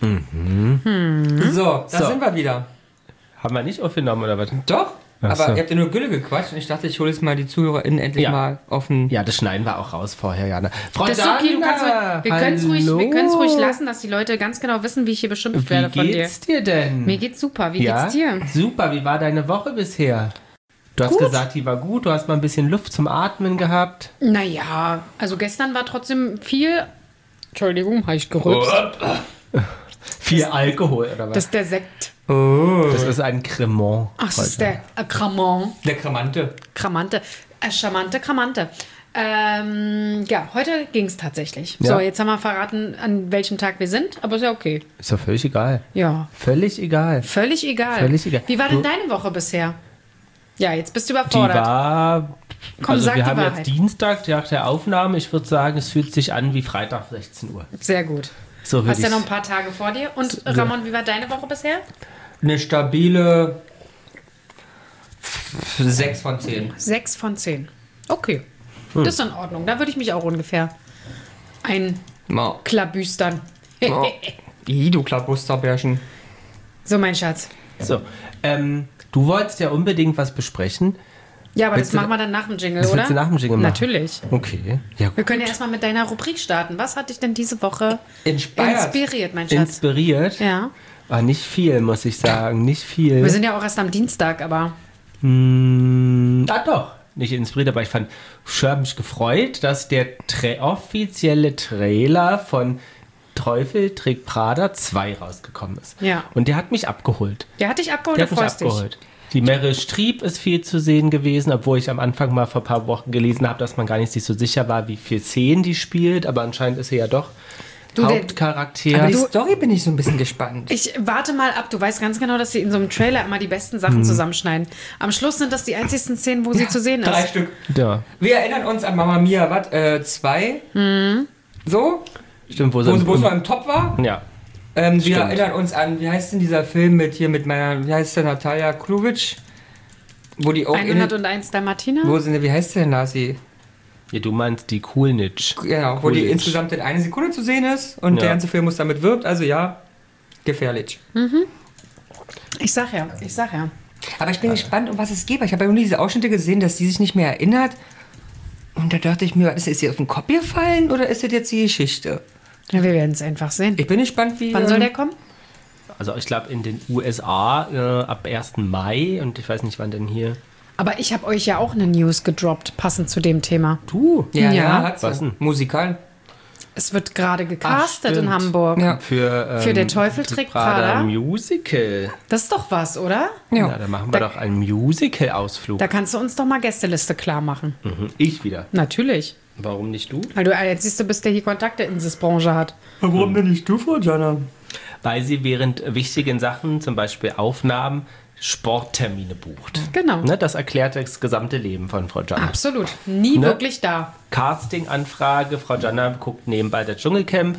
So, da sind wir wieder. Haben wir nicht aufgenommen, oder was? Doch, Ach aber so. ihr habt ja nur Gülle gequatscht und ich dachte, ich hole jetzt mal die ZuhörerInnen endlich mal auf den... Ja, das schneiden wir auch raus vorher, Jana. Frau Das ist okay, Dana, wir können es ruhig lassen, dass die Leute ganz genau wissen, wie ich hier beschimpft werde von dir. Wie geht's dir denn? Mir geht's super. Wie geht's dir? Super, wie war deine Woche bisher? Du hast Gut. gesagt, die war gut, du hast mal ein bisschen Luft zum Atmen gehabt. Naja, also gestern war trotzdem viel... Entschuldigung, habe ich gerülpst. Viel Alkohol, oder was? Das ist der Sekt. Das ist ein Cremant. Ach, das ist der Kramant. Der Kramante. Charmante Kramante. Ja, heute ging es tatsächlich. Ja. So, jetzt haben wir verraten, an welchem Tag wir sind, aber ist ja okay. Ist doch völlig egal. Ja, Völlig egal. völlig egal. Völlig egal. Wie war denn deine Woche bisher? Ja, jetzt bist du überfordert. Die war... Komm, also sag wir die haben Wahrheit. jetzt Dienstag, Tag der Aufnahme. Ich würde sagen, es fühlt sich an wie Freitag 16 Uhr. Sehr gut. So würde Hast ja ich's- noch ein paar Tage vor dir. Und Ramon, wie war deine Woche bisher? Eine stabile 6 von 10. 6 von 10. Okay. Das ist in Ordnung. Da würde ich mich auch ungefähr einklabüstern. Oh. Du Klabusterbärchen. So, mein Schatz. So, du wolltest ja unbedingt was besprechen. Ja, aber Willst das du- machen wir dann nach dem Jingle, Das oder? willst du nach dem Jingle machen? Natürlich. Okay. Ja, Wir können ja erstmal mit deiner Rubrik starten. Was hat dich denn diese Woche Inspired. inspiriert, mein Schatz? inspiriert. Ja. Aber nicht viel, muss ich sagen. Nicht viel. Wir sind ja auch erst am Dienstag, aber Doch. Nicht inspiriert, aber ich habe mich gefreut, dass der offizielle Trailer von Teufel trägt Prada 2 rausgekommen ist. Ja. Und der hat mich abgeholt. der hat dich abgeholt, Der du hat mich freust dich. abgeholt. Die Meryl Streep ist viel zu sehen gewesen, obwohl ich am Anfang mal vor ein paar Wochen gelesen habe, dass man gar nicht sich so sicher war, wie viel Szenen die spielt. Aber anscheinend ist sie ja doch Du, der- Hauptcharakter. Aber die Story bin ich so ein bisschen gespannt. Ich warte mal ab. Du weißt ganz genau, dass sie in so einem Trailer immer die besten Sachen zusammenschneiden. Am Schluss sind das die einzigsten Szenen, wo sie zu sehen 3 ist. Stück. ja. Wir erinnern uns an Mamma Mia, was? 2? So? Stimmt, Wo sie noch im Top war? ja. Wir Stimmt. erinnern uns an, wie heißt denn dieser Film mit meiner, wie heißt der, Natalia Klubic? Wo die auch 101 Dalmatiner? wo sind, wie heißt der denn, Nasi? Ja, du meinst die Coolnitch. Genau, wo die Coolidge. insgesamt in eine Sekunde zu sehen ist und Ja. der ganze Film muss damit wirbt, also ja, gefährlich. Ich sag ja. Aber ich bin gespannt, um was es geht, weil ich habe ja nur diese Ausschnitte gesehen, dass die sich nicht mehr erinnert. Und da dachte ich mir, ist sie auf den Kopf gefallen oder ist das jetzt die Geschichte? Ja, wir werden es einfach sehen. Ich bin gespannt, wie... Wann soll der kommen? Also ich glaube in den USA ab 1. Mai und ich weiß nicht wann denn hier. Aber ich habe euch ja auch eine News gedroppt, passend zu dem Thema. Du? Ja. hat Was sie. denn? Musikal. Es wird gerade gecastet stimmt. in Hamburg. Ja. Für Der Teufel trägt Prada. Musical. Das ist doch was, oder? Ja, da machen wir doch einen Musical-Ausflug. Da kannst du uns doch mal Gästeliste klar machen. Ich wieder. Natürlich. Warum nicht du? Weil du jetzt siehst, du bist der hier Kontakte in dieser Branche hat. Warum denn nicht du, Frau Jana? Weil sie während wichtigen Sachen, zum Beispiel Aufnahmen, Sporttermine bucht. Genau. Ne, das erklärt das gesamte Leben von Frau Janna. Absolut. Nie Ne? wirklich da. Casting-Anfrage, Frau Janna guckt nebenbei das Dschungelcamp.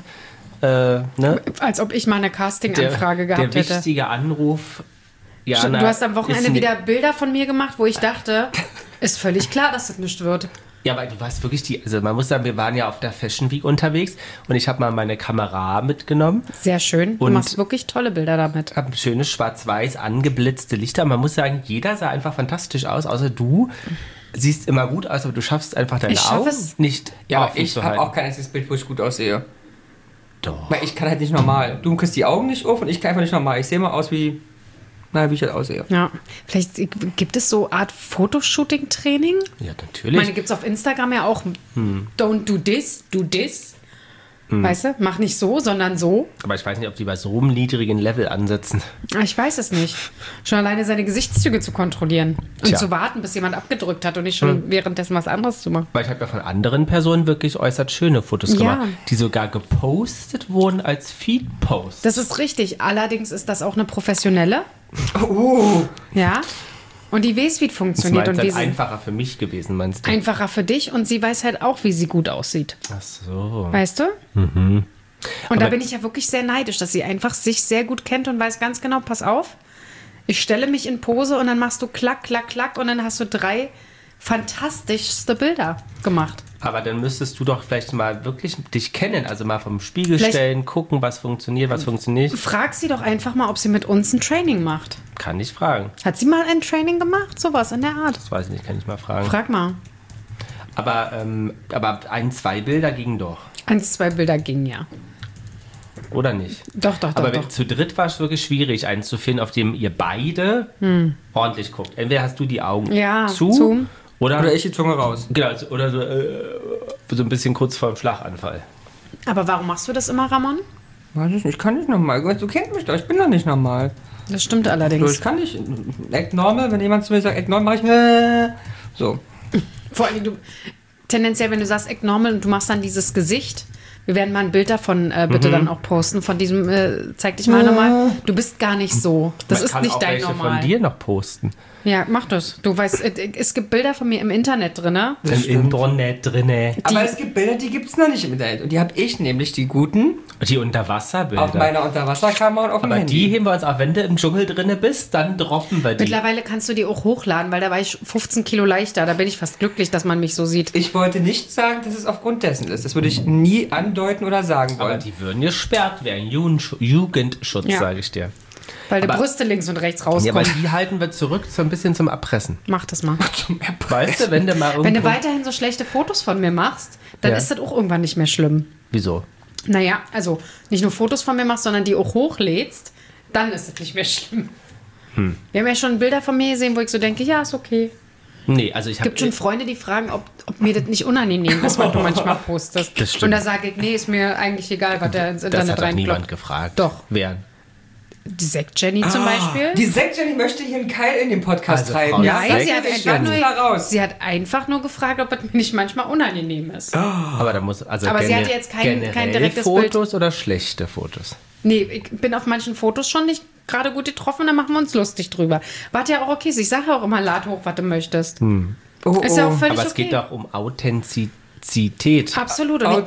Ne? Als ob ich mal eine Casting-Anfrage gehabt der hätte. wichtige Anruf. Jana Du hast am Wochenende ist wieder Bilder von mir gemacht, wo ich dachte, ist völlig klar, dass das nicht wird. Ja, aber du warst wirklich also man muss sagen, wir waren ja auf der Fashion Week unterwegs und ich habe mal meine Kamera mitgenommen. Sehr schön. Du Und- machst wirklich tolle Bilder damit. Hab schönes schwarz-weiß angeblitzte Lichter. Man muss sagen, jeder sah einfach fantastisch aus, außer du. Siehst immer gut aus, aber du schaffst einfach deine Ich schaff Augen es. nicht Ja, offen aber ich zu habe halten. auch kein einziges Bild, wo ich gut aussehe. Doch. Weil ich kann halt nicht normal. Du kriegst die Augen nicht auf und ich kann einfach nicht normal. Ich sehe mal aus wie ich halt aussehe. Ja. Vielleicht gibt es so Art Fotoshooting-Training? Ja, Ich natürlich. meine, gibt es auf Instagram ja auch. Don't do this, do this. Weißt du? Mach nicht so, sondern so. Aber ich weiß nicht, ob die bei so einem niedrigen Level ansetzen. Ich weiß es nicht. Schon alleine seine Gesichtszüge zu kontrollieren. Und Tja. zu warten, bis jemand abgedrückt hat und nicht schon währenddessen was anderes zu machen. Weil ich habe ja von anderen Personen wirklich äußerst schöne Fotos Ja. gemacht, die sogar gepostet wurden als Feed-Posts. Das ist richtig. Allerdings ist das auch eine professionelle. Oh, Ja. Und die weiß, wie es Das funktioniert und ist wie halt sie einfacher für mich gewesen, meinst du? einfacher für dich und sie weiß halt auch, wie sie gut aussieht. Ach so. Weißt du? Und da Aber- bin ich ja wirklich sehr neidisch, dass sie einfach sich sehr gut kennt und weiß ganz genau, pass auf, ich stelle mich in Pose und dann machst du klack, klack, klack und dann hast du 3 fantastischste Bilder gemacht. Aber dann müsstest du doch vielleicht mal wirklich dich kennen, also mal vom Spiegel Vielleicht- stellen, gucken, was funktioniert, was funktioniert nicht. Frag sie doch einfach mal, ob sie mit uns ein Training macht. Kann ich fragen. Hat sie mal ein Training gemacht? Sowas in der Art. Das weiß ich nicht, kann ich mal fragen. Frag mal. Aber 2 Bilder gingen doch, 1, 2 Bilder gingen ja. oder nicht? Doch. Aber zu dritt war es wirklich schwierig, einen zu finden, auf dem ihr beide ordentlich guckt. Entweder hast du die Augen Ja, zu. zu. Oder ich die Zunge raus. Genau, oder so ein bisschen kurz vor dem Schlaganfall. Aber warum machst du das immer, Ramon? Weiß ich nicht, ich kann nicht normal. Du kennst mich doch, ich bin doch nicht normal. Das stimmt So, allerdings. ich kann nicht. Act normal, wenn jemand zu mir sagt, Act normal, mach ich. So. Vor allem, tendenziell, wenn du sagst Act normal und du machst dann dieses Gesicht, wir werden mal ein Bild davon bitte dann auch posten, von diesem, zeig dich mal nochmal. Du bist gar nicht so. Das Man ist kann nicht auch dein welche Normal. von dir noch posten. Ja, mach das. Du weißt, es gibt Bilder von mir im Internet drin, ne? Im Internet drinne. Aber es gibt Bilder, die gibt es noch nicht im Internet. Und die habe ich nämlich, die guten, Die Unterwasserbilder. auf meiner Unterwasserkamera und auf dem Aber Handy. die heben wir uns auch, wenn du im Dschungel drinne bist, dann droppen wir die. Mittlerweile kannst du die auch hochladen, weil da war ich 15 Kilo leichter. Da bin ich fast glücklich, dass man mich so sieht. Ich wollte nicht sagen, dass es aufgrund dessen ist. Das würde ich nie andeuten oder sagen Aber wollen. die würden gesperrt werden. Jugendschutz, Ja. sage ich dir. Weil die aber- Brüste links und rechts Ja, aber rauskommen. die halten wir zurück so ein bisschen zum Erpressen. Mach das mal. Weißt du, wenn du mal irgendwo... Wenn du weiterhin so schlechte Fotos von mir machst, dann Ja. ist das auch irgendwann nicht mehr schlimm. Wieso? Naja, also nicht nur Fotos von mir machst, sondern die auch hochlädst, dann ist es nicht mehr schlimm. Wir haben ja schon Bilder von mir gesehen, wo ich so denke, ja, ist okay. Nee, also ich Es habe... gibt schon Freunde, die fragen, ob mir das nicht unangenehm ist, was du manchmal postest. Das stimmt. Und da sage ich, nee, ist mir eigentlich egal, was der ins Das Internet hat doch niemand reinploppt. gefragt. Doch. Wer? Die Sekt-Jenny zum Beispiel. Die Sekt-Jenny möchte hier einen Keil in den Podcast Also, treiben. Frau Ja, Nein, Sekt- sie hat, ich einfach ganz nur, klar raus. sie hat einfach nur gefragt, ob es mir nicht manchmal unangenehm ist. Aber da muss... Also Aber sie hatte jetzt kein generell direktes Fotos oder schlechte Fotos? Nee, ich bin auf manchen Fotos schon nicht gerade gut getroffen, da machen wir uns lustig drüber. War ja auch okay. Ich sage ja auch immer, lad hoch, was du möchtest. Oh, Ist ja auch völlig Aber es okay. geht doch um Authentizität. Absolut. Und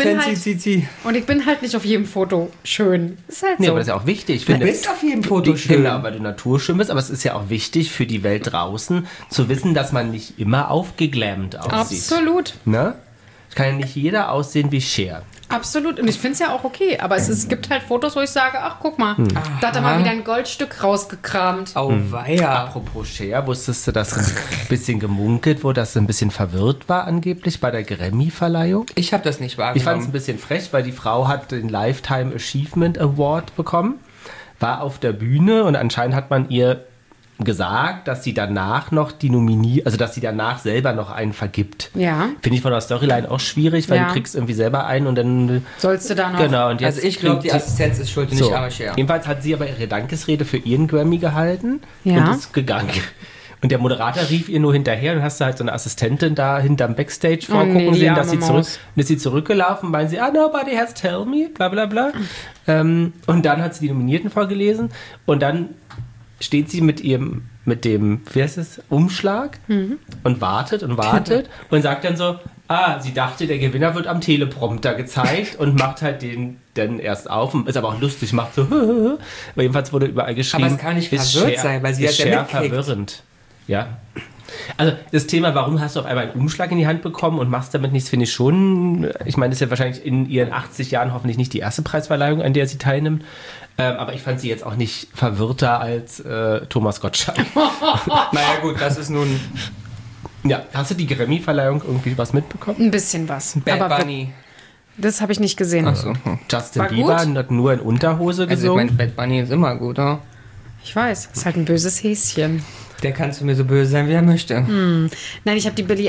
ich bin halt nicht auf jedem Foto schön. Ist halt Nee, so. aber das ist ja auch wichtig. Ich Du finde, bist auf jedem Foto schön. Genau, weil du naturschön bist, aber es ist ja auch wichtig für die Welt draußen zu wissen, dass man nicht immer aufgeglammt aussieht. Absolut. Ne? Es kann ja nicht jeder aussehen wie Cher. Absolut. Und ich finde es ja auch okay. Aber es gibt halt Fotos, wo ich sage, ach, guck mal, da hat er mal wieder ein Goldstück rausgekramt. Auweia. Apropos Cher, wusstest du, dass ein bisschen gemunkelt wurde, dass sie ein bisschen verwirrt war angeblich bei der Grammy-Verleihung? Ich habe das nicht Ich fand es ein wahrgenommen. bisschen frech, weil die Frau hat den Lifetime Achievement Award bekommen, war auf der Bühne und anscheinend hat man ihr gesagt, dass sie danach noch dass sie danach selber noch einen vergibt. Ja. Finde ich von der Storyline auch schwierig, weil Ja. du kriegst irgendwie selber einen und dann... Sollst du da noch? Genau, und jetzt Also ich glaube, die kriegt- Assistenz ist schuld, und so. nicht arme Cher. Jedenfalls hat sie aber ihre Dankesrede für ihren Grammy gehalten Ja. und ist gegangen. Und der Moderator rief ihr nur hinterher und hast du halt so eine Assistentin da hinterm Backstage vorgucken nee, die sehen, dass arme sie zurück, Maus. und ist sie zurückgelaufen, meinen sie, nobody has tell me, bla bla bla. Und dann hat sie die Nominierten vorgelesen und dann steht sie mit dem, wie heißt es, Umschlag und wartet und und sagt dann so, sie dachte, der Gewinner wird am Teleprompter gezeigt und macht halt den dann erst auf und ist aber auch lustig, macht so, aber jedenfalls wurde überall geschrieben, Aber es kann nicht ist verwirrt Cher- sein, weil sie ist hat ja Cher mitkriegt. verwirrend. Ja. Also das Thema, warum hast du auf einmal einen Umschlag in die Hand bekommen und machst damit nichts, finde ich schon, ich meine, das ist ja wahrscheinlich in ihren 80 Jahren hoffentlich nicht die erste Preisverleihung, an der sie teilnimmt, aber ich fand sie jetzt auch nicht verwirrter als Thomas Gottschalk. Naja gut, das ist nun Ja, hast du die Grammy-Verleihung irgendwie was mitbekommen? Ein bisschen was. Bad Aber Bunny. das habe ich nicht gesehen. Achso. Justin War Bieber gut? hat nur in Unterhose Also ich gesungen. meine, Bad Bunny ist immer gut, oder? Ich weiß, ist halt ein böses Häschen. Der kann zu mir so böse sein, wie er möchte. Nein, ich habe die Billie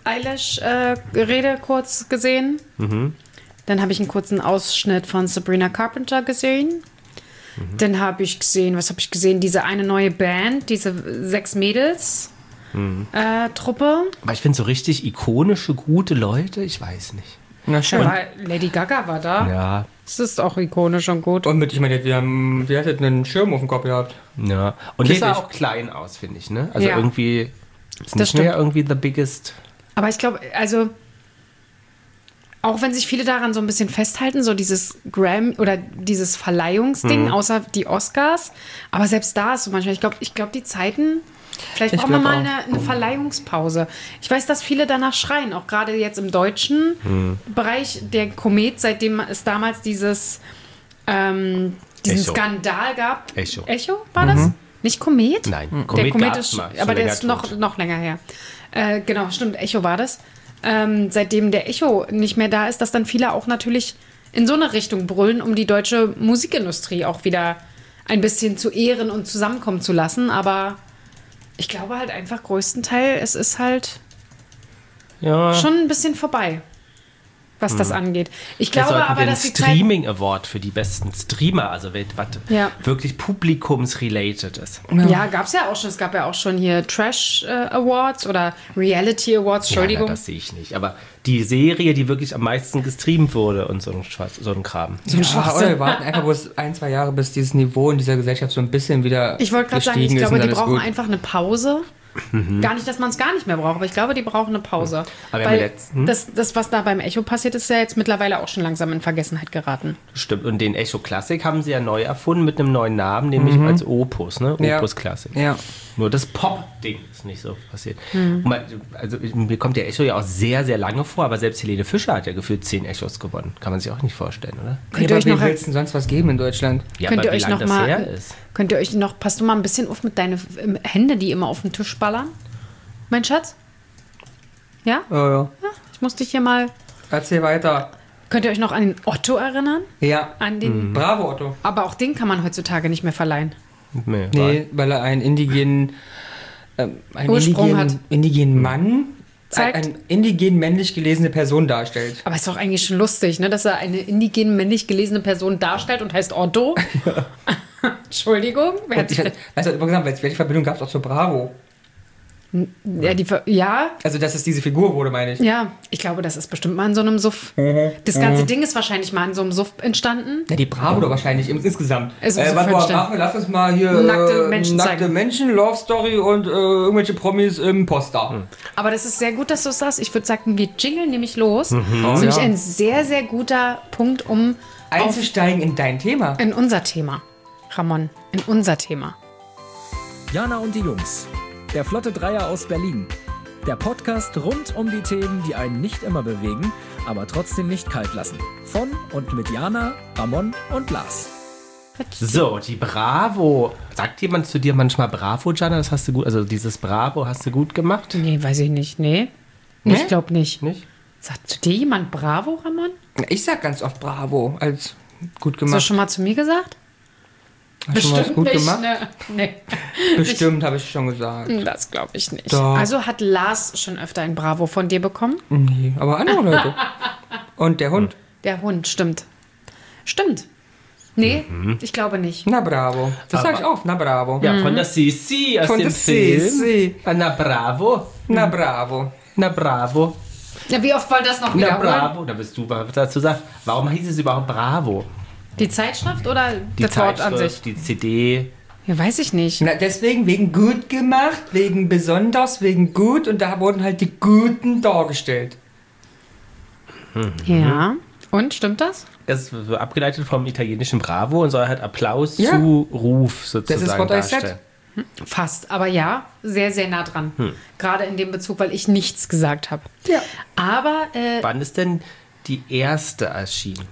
Eilish-Rede kurz gesehen. Dann habe ich einen kurzen Ausschnitt von Sabrina Carpenter gesehen. Dann habe ich gesehen, was habe ich gesehen? Diese eine neue Band, diese 6 Mädels Truppe. Aber ich finde so richtig ikonische, gute Leute, ich weiß nicht. Na Da schön. war, Lady Gaga war da. Ja, Das ist auch ikonisch und gut. Und ich meine, wir hat einen Schirm auf dem Kopf gehabt. ja. Und das sah Käfig. auch klein aus, finde ich, ne? Also Ja. irgendwie ist Das nicht stimmt. mehr irgendwie the biggest. Aber ich glaube, also auch wenn sich viele daran so ein bisschen festhalten, so dieses Grammy oder dieses Verleihungsding, außer die Oscars. Aber selbst da ist so manchmal, ich glaube, die Zeiten, vielleicht brauchen wir mal eine Verleihungspause. Ich weiß, dass viele danach schreien, auch gerade jetzt im deutschen Bereich, der Komet, seitdem es damals diesen Echo. Skandal gab. Echo. War das? Nicht Komet? Nein, Der Komet Komet gab's ist, mal, schon aber der länger ist tot. noch länger her. Genau, stimmt, Echo war das. Seitdem der Echo nicht mehr da ist, dass dann viele auch natürlich in so eine Richtung brüllen, um die deutsche Musikindustrie auch wieder ein bisschen zu ehren und zusammenkommen zu lassen. Aber ich glaube halt einfach größtenteils, es ist halt schon ein bisschen vorbei, was das angeht. Ich glaube aber, dass die Zeit... Streaming Award für die besten Streamer, also was Ja. wirklich publikumsrelated ist. Ja, gab es ja auch schon. Es gab ja auch schon hier Trash Awards oder Reality Awards, Entschuldigung. Ja, das sehe ich nicht. Aber die Serie, die wirklich am meisten gestreamt wurde und so ein Kram. So ein Ja, Schwachsinn. oder wir warten einfach bloß 1-2 Jahre, bis dieses Niveau in dieser Gesellschaft so ein bisschen wieder Ich wollte gerade sagen, ich gestiegen ist glaube, und die dann ist brauchen gut. einfach eine Pause. Gar nicht, dass man es gar nicht mehr braucht, aber ich glaube, die brauchen eine Pause. Aber wir haben Weil das, was da beim Echo passiert ist, ja jetzt mittlerweile auch schon langsam in Vergessenheit geraten. Stimmt. Und den Echo Classic haben sie ja neu erfunden mit einem neuen Namen, nämlich als Opus, ne? Ja. Opus Classic. Ja. Nur das Pop-Ding ist nicht so passiert. Und also mir kommt der Echo ja auch sehr, sehr lange vor, aber selbst Helene Fischer hat ja gefühlt 10 Echos gewonnen. Kann man sich auch nicht vorstellen, oder? Könnt ihr Aber euch wem noch willst du denn sonst was geben in Deutschland? Ja, Könnt aber ihr wie euch lange noch das mal her ist. Könnt ihr euch noch passt du mal ein bisschen auf mit deinen Hände, die immer auf den Tisch ballern? Mein Schatz? Ja? Ja. Ich muss dich hier mal. Erzähl weiter. Könnt ihr euch noch an den Otto erinnern? Ja. An den. Bravo, Otto. Aber auch den kann man heutzutage nicht mehr verleihen. Nee, weil er einen indigenen Ursprung hat. indigenen Mann, Zeigt. eine indigen männlich gelesene Person darstellt. Aber ist doch eigentlich schon lustig, ne, dass er eine indigen männlich gelesene Person darstellt und heißt Otto. Entschuldigung. Wer hat Und ich weiß auch übrigens, welche Verbindung gab es auch zu Bravo? ja, Also, dass es diese Figur wurde, meine ich. ja, ich glaube, das ist bestimmt mal in so einem Suff. Das ganze Ding ist wahrscheinlich mal in so einem Suff entstanden. Ja, die Bravo doch wahrscheinlich insgesamt. Also Was so wir verstehen. machen, lass uns mal hier Nackte Menschen nackte zeigen. Menschen, Love Story und irgendwelche Promis im Poster. Aber das ist sehr gut, dass du es sagst. Ich würde sagen, wir jingeln nämlich los. Oh, Das ist nämlich ja. ein sehr, sehr guter Punkt, um Einzusteigen in dein Thema. in unser Thema, Ramon, in unser Thema. Jana und die Jungs. Der Flotte Dreier aus Berlin. Der Podcast rund um die Themen, die einen nicht immer bewegen, aber trotzdem nicht kalt lassen. Von und mit Jana, Ramon und Lars. So, die Bravo. Sagt jemand zu dir manchmal Bravo, Jana? Das hast du gut, also dieses Bravo hast du gut gemacht? Nee, weiß ich nicht. Nee? Nee? Ich glaube nicht. Nicht? Sagt zu dir jemand Bravo, Ramon? Ich sag ganz oft Bravo als gut Hast du gemacht. schon mal zu mir gesagt? Hast du schon was gut gemacht? Ne? Nee, Bestimmt, habe ich schon gesagt. das glaube ich nicht. Doch. Also hat Lars schon öfter ein Bravo von dir bekommen? Nee, aber andere Leute. Und der Hund. Der Hund, stimmt. Stimmt. Nee, ich glaube nicht. Na bravo. Das sag ich oft. Na bravo. Ja, von der Sisi aus Von dem der Film. Sisi. Na bravo. Na bravo. Na bravo. Ja, wie oft wollt ihr das noch Na wiederholen? bravo. Da bist du was dazu sagen. Warum hieß es überhaupt Bravo? Die Zeitschrift oder Die das Wort an sich? Zeitschrift, die CD. Ja, weiß ich nicht. Na, deswegen wegen gut gemacht, wegen besonders, wegen gut. Und da wurden halt die Guten dargestellt. Ja. Und, stimmt das? Das ist so abgeleitet vom italienischen Bravo und soll halt Applaus Ja. zu Ruf sozusagen Das ist what I said. darstellen. Fast, aber ja, sehr, sehr nah dran. Gerade in dem Bezug, weil ich nichts gesagt habe. Ja. Aber Wann ist denn die erste erschienen?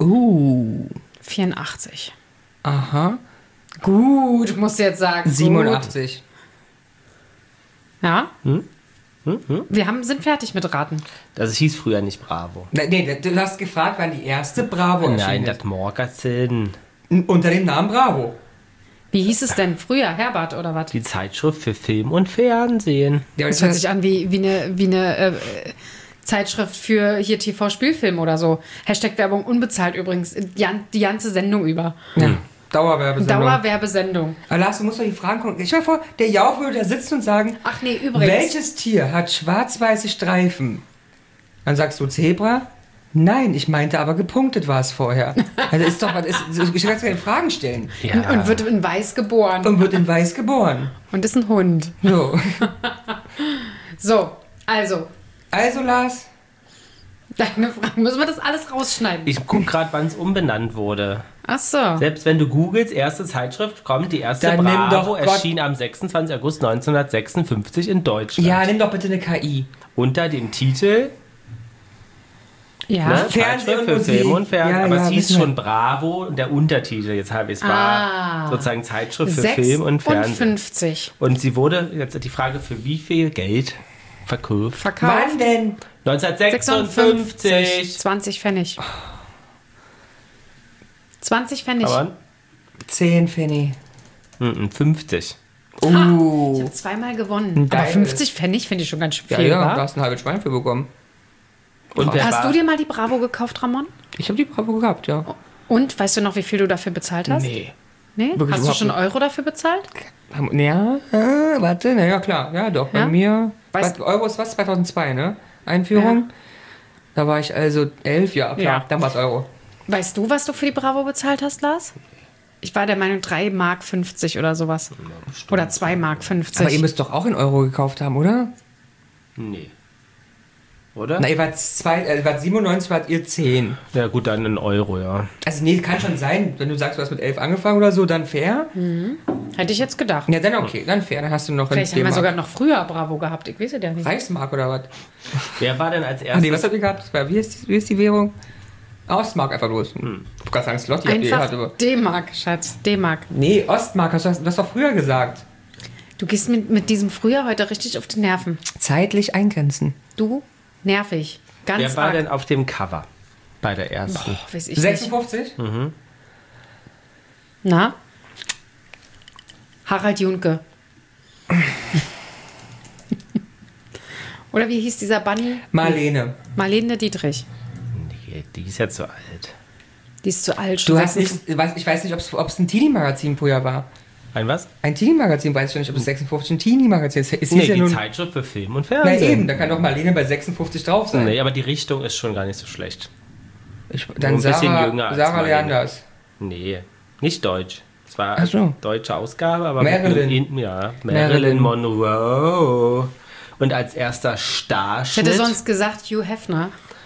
84. Aha. Gut, musst du jetzt sagen. 87. Gut. Ja? Wir sind fertig mit Raten. Das hieß früher nicht Bravo. Nee, du hast gefragt, wann die erste Bravo Nein, erschienen das Magazin. ist. Unter dem Namen Bravo. Wie hieß es denn früher? Herbert oder was? Die Zeitschrift für Film und Fernsehen. Ja, Das hört sich an wie eine Zeitschrift für hier TV-Spielfilm oder so. Hashtag Werbung unbezahlt übrigens. Die ganze Sendung über. ja. Dauerwerbesendung. Dauerwerbesendung. Aber Lars, du musst doch die Fragen gucken. Stell dir vor, der Jauch würde da sitzen und sagen, Ach nee, übrigens. welches Tier hat schwarz-weiße Streifen? Dann sagst du Zebra? Nein, ich meinte aber gepunktet war es vorher. Also ist doch, ich kann keine Fragen stellen. Ja. Und wird in Weiß geboren. Und wird in Weiß geboren. Und ist ein Hund. So. So, also. Also Lars, Deine Frage. Müssen wir das alles rausschneiden? Ich gucke gerade, wann es umbenannt wurde. Ach so. Selbst wenn du googelst, erste Zeitschrift, kommt die erste Dann nimm Bravo, doch Gott- erschien am 26. August 1956 in Deutschland. Ja, nimm doch bitte eine KI. Unter dem Titel Ja. ne, Fernsehen Zeitschrift und für Musik. Film und Fernsehen. Ja, aber ja, es hieß wissen wir. schon Bravo und der Untertitel. Jetzt habe ich es war sozusagen Zeitschrift für Film und Fernsehen. 56. Und sie wurde, jetzt die Frage, für wie viel Geld verkauft? Verkauft. Wann denn? 1956. 20 Pfennig. 20 Pfennig. Aber 10 Pfennig. 50. Ich Oh. habe zweimal gewonnen. Aber Geil. 50 Pfennig finde ich schon ganz schön Ja, viel, ja, wa? da hast du ein halbes Schwein für bekommen. Und wer Hast war? du dir mal die Bravo gekauft, Ramon? Ich habe die Bravo gehabt, ja. Und weißt du noch, wie viel du dafür bezahlt hast? Nee. Nee? Wirklich Hast du überhaupt schon nicht. Euro dafür bezahlt? Ja, warte, na ja, klar. Ja, doch, bei Ja? mir. Weißt- Euro ist was? 2002, ne? Einführung. Da war ich also 11, ja, klar. Ja. Dann war es Euro. Weißt du, was du für die Bravo bezahlt hast, Lars? Ich war der Meinung 3,50 Mark oder sowas. Oder 2,50 Mark. Aber ihr müsst doch auch in Euro gekauft haben, oder? Nee. Oder? Na, ihr wart 97, wart ihr 10. Ja gut, dann in Euro, ja. Also nee, kann schon sein. Wenn du sagst, du hast mit 11 angefangen oder so, dann fair. Hätte ich jetzt gedacht. Ja, dann okay, dann fair. Dann hast du noch Vielleicht haben wir sogar noch früher Bravo gehabt. Ich weiß es ja nicht. Reichsmark oder was? Wer war denn als Ah, erstes? nee, was habt ihr gehabt? Das war, wie ist die Währung? Ostmark einfach bloß. Ich wollte gerade sagen, Slotty habt ihr Einfach gehabt, aber... D-Mark, Schatz. D-Mark. Nee, Ostmark, du hast doch früher gesagt. Du gehst mit diesem Frühjahr heute richtig auf die Nerven. Zeitlich eingrenzen. Du? Nervig. Ganz Wer war arg. denn auf dem Cover bei der ersten? Weiß ich nicht. 56? Na? Harald Junke. Oder wie hieß dieser Bunny? Marlene. Marlene Dietrich. Nee, die ist ja zu alt. Die ist zu alt. Du schon hast nicht, ich weiß nicht, ob es ein Teenie-Magazin früher war. Ein was? Ein Teenie-Magazin, weiß ich nicht, ob es 56 ein Teenie-Magazin ist. Es Nee, hieß ja die nun, Zeitschrift für Film und na Fernsehen. eben, da kann doch Marlene bei 56 drauf sein. Nee, aber die Richtung ist schon gar nicht so schlecht. Dann ein bisschen Sarah, jünger als Sarah Marlene. Leanders. Nee, nicht deutsch. Es war Ach so. eine deutsche Ausgabe, aber Marilyn. Ja, Marilyn. Marilyn Monroe. Und als erster Ich Starschnitt, hätte sonst gesagt Hugh Hefner.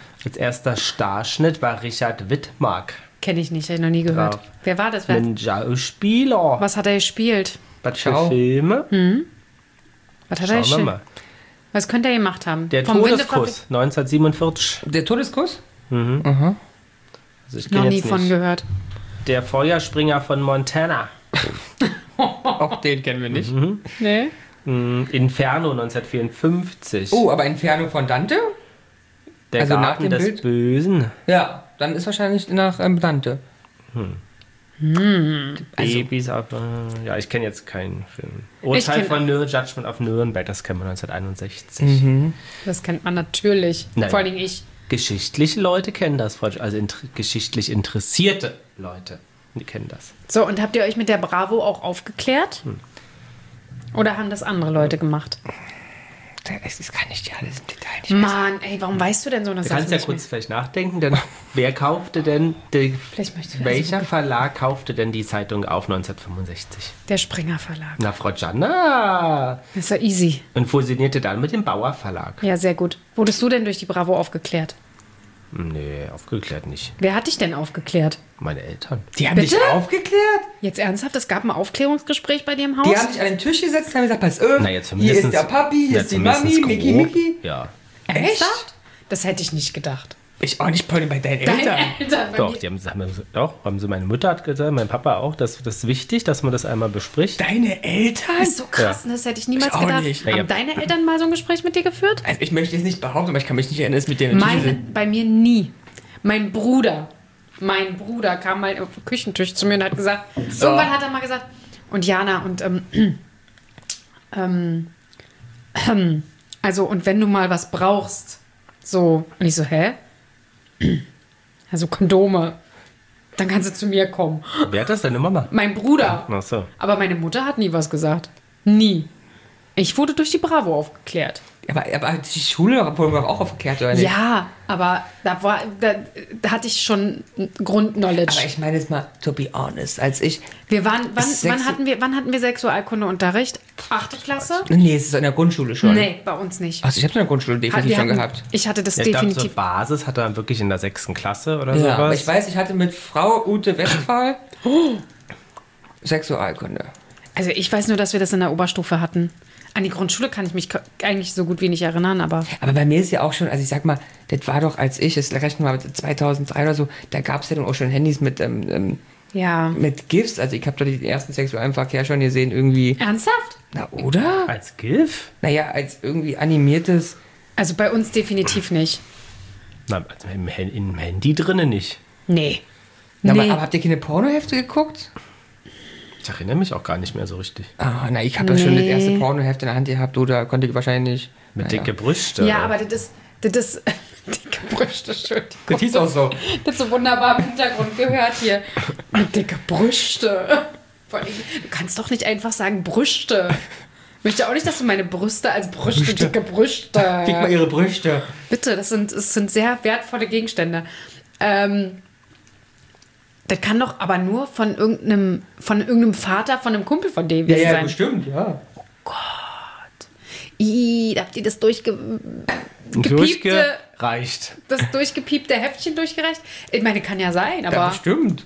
war Richard Widmark. Kenne ich nicht, habe ich noch nie gehört. Drauf. Wer war das? Ein Schauspieler. Was hat er gespielt? Was für Schau. Filme? Was hat er Schauen wir gespielt? mal. Was könnte er gemacht haben? Der Vom Winde Todeskuss, 1947. Der Todeskuss? Also ich Noch kenn nie jetzt von nicht. gehört. Der Feuerspringer von Montana. Auch den kennen wir nicht. Nee. Inferno 1954. Oh, aber Inferno von Dante? Der also nach Garten dem des Bild? Bösen. Ja, dann ist wahrscheinlich nach Dante. Babys ab. Ja, ich kenne jetzt keinen Film. Urteil kenn- von Judgment of Nürnberg, das kennen wir 1961. Das kennt man natürlich. Nein. Vor allem ich. Geschichtliche Leute kennen das, also geschichtlich interessierte Leute, die kennen das. So, und habt ihr euch mit der Bravo auch aufgeklärt? Oder haben das andere Leute gemacht? Das kann ich dir alles im Detail nicht. Mann, ey, warum weißt du denn so eine Du Sache kannst ja nicht kurz vielleicht nachdenken, denn wer kaufte denn, Vielleicht möchtest du welcher Verlag kaufte denn die Zeitung auf 1965? mehr? Der Springer Verlag. Na, Frau Gianna. Das ist ja easy. Und fusionierte dann mit dem Bauer Verlag. Ja, sehr gut. Wurdest du denn durch die Bravo aufgeklärt? Nee, aufgeklärt nicht. Wer hat dich denn aufgeklärt? Meine Eltern. Die haben Bitte? dich aufgeklärt? Jetzt ernsthaft? Es gab ein Aufklärungsgespräch bei dir im Haus? Die haben dich an den Tisch gesetzt und haben gesagt, pass auf, Na, jetzt hier zumindest. ist der Papi, hier ist die Mami, Miki, Miki. Ja. Ernsthaft? Das hätte ich nicht gedacht. Ich auch nicht, Polly, bei deinen Deine Eltern. Eltern. bei Doch, mir- die haben sie, meine Mutter hat gesagt, mein Papa auch, das ist wichtig, dass man das einmal bespricht. Deine Eltern? Das ist so krass, ne? Das hätte ich niemals Ich auch gedacht. nicht. Naja. Haben deine Eltern mal so ein Gespräch mit dir geführt? Also ich möchte jetzt nicht behaupten, aber ich kann mich nicht erinnern, dass mit denen Bei mir nie. Mein Bruder kam mal auf den Küchentisch zu mir und hat gesagt, irgendwann hat er mal gesagt, und Jana, und also, und wenn du mal was brauchst, so, und ich so, hä? Also Kondome, dann kannst du zu mir kommen. Wer hat das, deine Mama? Mein Bruder. Ach so. Aber meine Mutter hat nie was gesagt. Nie. Ich wurde durch die Bravo aufgeklärt. Aber die Schule wurde doch auch aufgeklärt, oder nicht? Ja, aber da hatte ich schon Grundknowledge. Aber ich meine jetzt mal, to be honest, als ich... Wir waren, wann hatten wir Sexualkundeunterricht? 8. Klasse? Nee, es ist in der Grundschule schon. Nee, bei uns nicht. Also ich habe es in der Grundschule definitiv schon gehabt. Ich hatte das Ja, ich glaube, definitiv. so Basis hat er dann wirklich in der 6. Klasse oder Ja, sowas. aber ich weiß, ich hatte mit Frau Ute Westphal Sexualkunde. Also ich weiß nur, dass wir das in der Oberstufe hatten. An die Grundschule kann ich mich eigentlich so gut wie nicht erinnern, aber... Aber bei mir ist ja auch schon, also ich sag mal, das war doch, als ich, das rechnen wir mal 2003 oder so, da gab es ja dann auch schon Handys mit GIFs. Also ich habe da den ersten sexuellen Verkehr schon gesehen, irgendwie... Ernsthaft? Na, oder? Als GIF? Naja, als irgendwie animiertes... Also bei uns definitiv nicht. Na, also im Handy drinnen nicht. Nee. Na, Nee. aber habt ihr keine Pornohefte geguckt? Ich erinnere mich auch gar nicht mehr so richtig. Ah, na, ich habe ja schon das erste Pornoheft in der Hand gehabt, oder konnte ich wahrscheinlich... Mit naja. dicke Brüste. Ja, aber das ist dicke Brüste, schön. Das hieß auch so. Das ist so wunderbar im Hintergrund gehört hier. Mit dicke Brüste. Vor allem, du kannst doch nicht einfach sagen Brüste. Ich möchte auch nicht, dass du meine Brüste als Brüste, dicke Brüste. Gib mal ihre Brüste. Bitte, das sind sehr wertvolle Gegenstände. Das kann doch aber nur von irgendeinem Vater, von einem Kumpel von dem Ja, sein. bestimmt, ja. Da habt ihr das Reicht. das durchgepiepte Heftchen durchgereicht? Ich meine, kann ja sein, Ja, aber... bestimmt.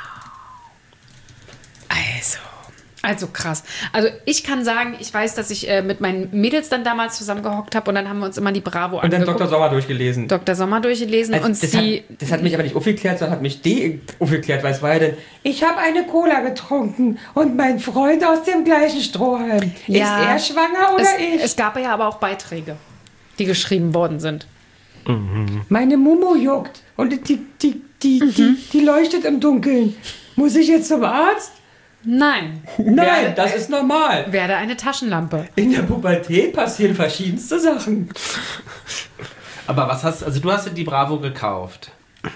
Also krass. Also ich kann sagen, ich weiß, dass ich mit meinen Mädels dann damals zusammengehockt habe und dann haben wir uns immer die Bravo Und dann angeguckt. Dr. Sommer durchgelesen. Dr. Sommer durchgelesen Also, und das hat mich aber nicht aufgeklärt, sondern hat mich aufgeklärt, weil es war ja dann, ich habe eine Cola getrunken und mein Freund aus dem gleichen Strohhalm. Ja, ist er schwanger oder ich? Es gab ja aber auch Beiträge, die geschrieben worden sind. Meine Mumu juckt und die leuchtet im Dunkeln. Muss ich jetzt zum Arzt? Nein, Nein, das ist normal. werde eine Taschenlampe. In der Pubertät passieren verschiedenste Sachen. Aber was also du hast dir die Bravo gekauft.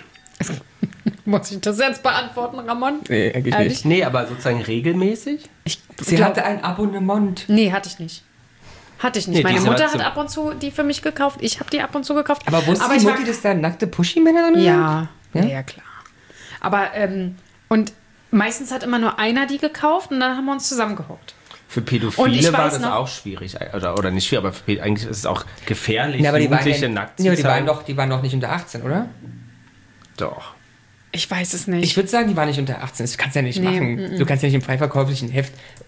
Muss ich das jetzt beantworten, Ramon? Nee, eigentlich Ehrlich? Nee, aber sozusagen regelmäßig? Sie hatte ein Abonnement. Nee, hatte ich nicht. Nee, Meine diese Mutter war hat zu- ab und zu die für mich gekauft. Ich habe die ab und zu gekauft. Aber wusste die ich Mutti, dass da nackte Pushy-Männer drin Ja, Ja? ja, klar. Aber, und meistens hat immer nur einer die gekauft und dann haben wir uns zusammengehockt. Für Und ich Pädophile war weiß das noch- auch schwierig. Oder nicht schwierig, aber eigentlich ist es auch gefährlich, Ja, aber die waren, Jugendliche nackt zu ja, die waren zeigen. die waren doch nicht unter 18, oder? Doch. Ich weiß es nicht. Ich würde sagen, die waren nicht unter 18. Das kannst du ja nicht machen. Du kannst ja nicht im freiverkäuflichen Heft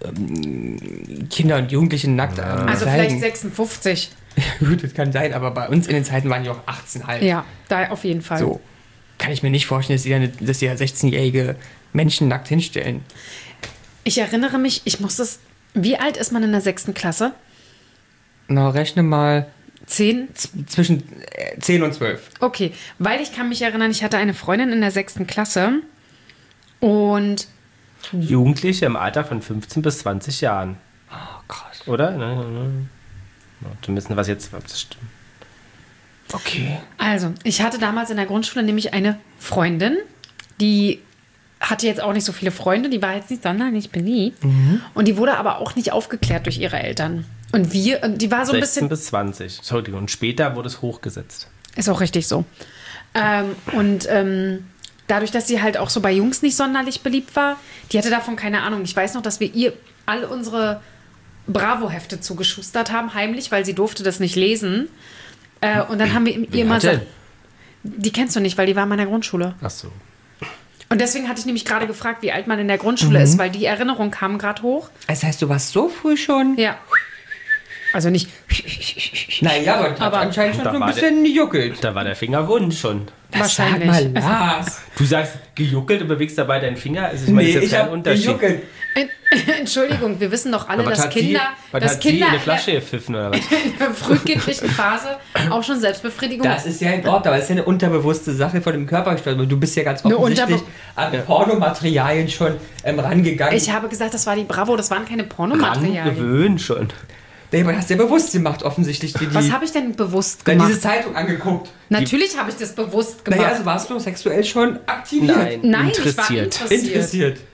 Kinder und Jugendliche nackt also zeigen. vielleicht 56. Gut, das kann sein, aber bei uns in den Zeiten waren die auch 18 halt. Ja, da auf jeden Fall. So. Kann ich mir nicht vorstellen, dass die ja 16-jährige Menschen nackt hinstellen. Ich erinnere mich, wie alt ist man in der 6. Klasse? Na, rechne mal 10? zwischen 10 und 12. Okay, weil ich kann mich erinnern, ich hatte eine Freundin in der 6. Klasse und Jugendliche im Alter von 15 bis 20 Jahren. Oh, krass. Oder? Zumindest was jetzt. Das stimmt. Okay. also, ich hatte damals in der Grundschule nämlich eine Freundin, die hatte jetzt auch nicht so viele Freunde, die war jetzt nicht sonderlich beliebt und die wurde aber auch nicht aufgeklärt durch ihre Eltern. Und die war so ein 16 bisschen... bis 20. Entschuldigung. Und später wurde es hochgesetzt. Ist auch richtig so. Dadurch, dass sie halt auch so bei Jungs nicht sonderlich beliebt war, die hatte davon keine Ahnung. Ich weiß noch, dass wir ihr alle unsere Bravo-Hefte zugeschustert haben, heimlich, weil sie durfte das nicht lesen. Und dann haben wir ihr immer hat denn? gesagt, die kennst du nicht, weil die war in meiner Grundschule. Ach so. Und deswegen hatte ich nämlich gerade gefragt, wie alt man in der Grundschule ist, weil die Erinnerung kam gerade hoch. Das heißt, du warst so früh schon? Ja. Also nicht... Naja, aber, Aber- anscheinend schon Da so ein war bisschen gejuckelt. Da war der Finger wund schon. Wahrscheinlich. Sag mal, Lars. Du sagst gejuckelt und bewegst dabei deinen Finger. Also ich meine, das ist jetzt kein Unterschied. gejuckelt. Entschuldigung, wir wissen doch alle, Aber was dass hat Kinder, sie, dass hat sie in Kinder eine Flasche gepfiffen oder was? in der frühkindlichen Phase auch schon Selbstbefriedigung. Das ist ja in Ordnung, aber das ist ja eine unterbewusste Sache von dem Körper gesteuert. Du bist ja ganz Eine offensichtlich an Pornomaterialien schon rangegangen. Ich habe gesagt, das war die Bravo, das waren keine Pornomaterialien. Gewöhnt schon. Nee, aber hast du ja bewusst gemacht, offensichtlich. Was habe ich denn bewusst Dann gemacht? diese Zeitung angeguckt. Natürlich habe ich das bewusst gemacht. Naja, also warst du sexuell schon aktiviert. Nein, ich war interessiert. interessiert.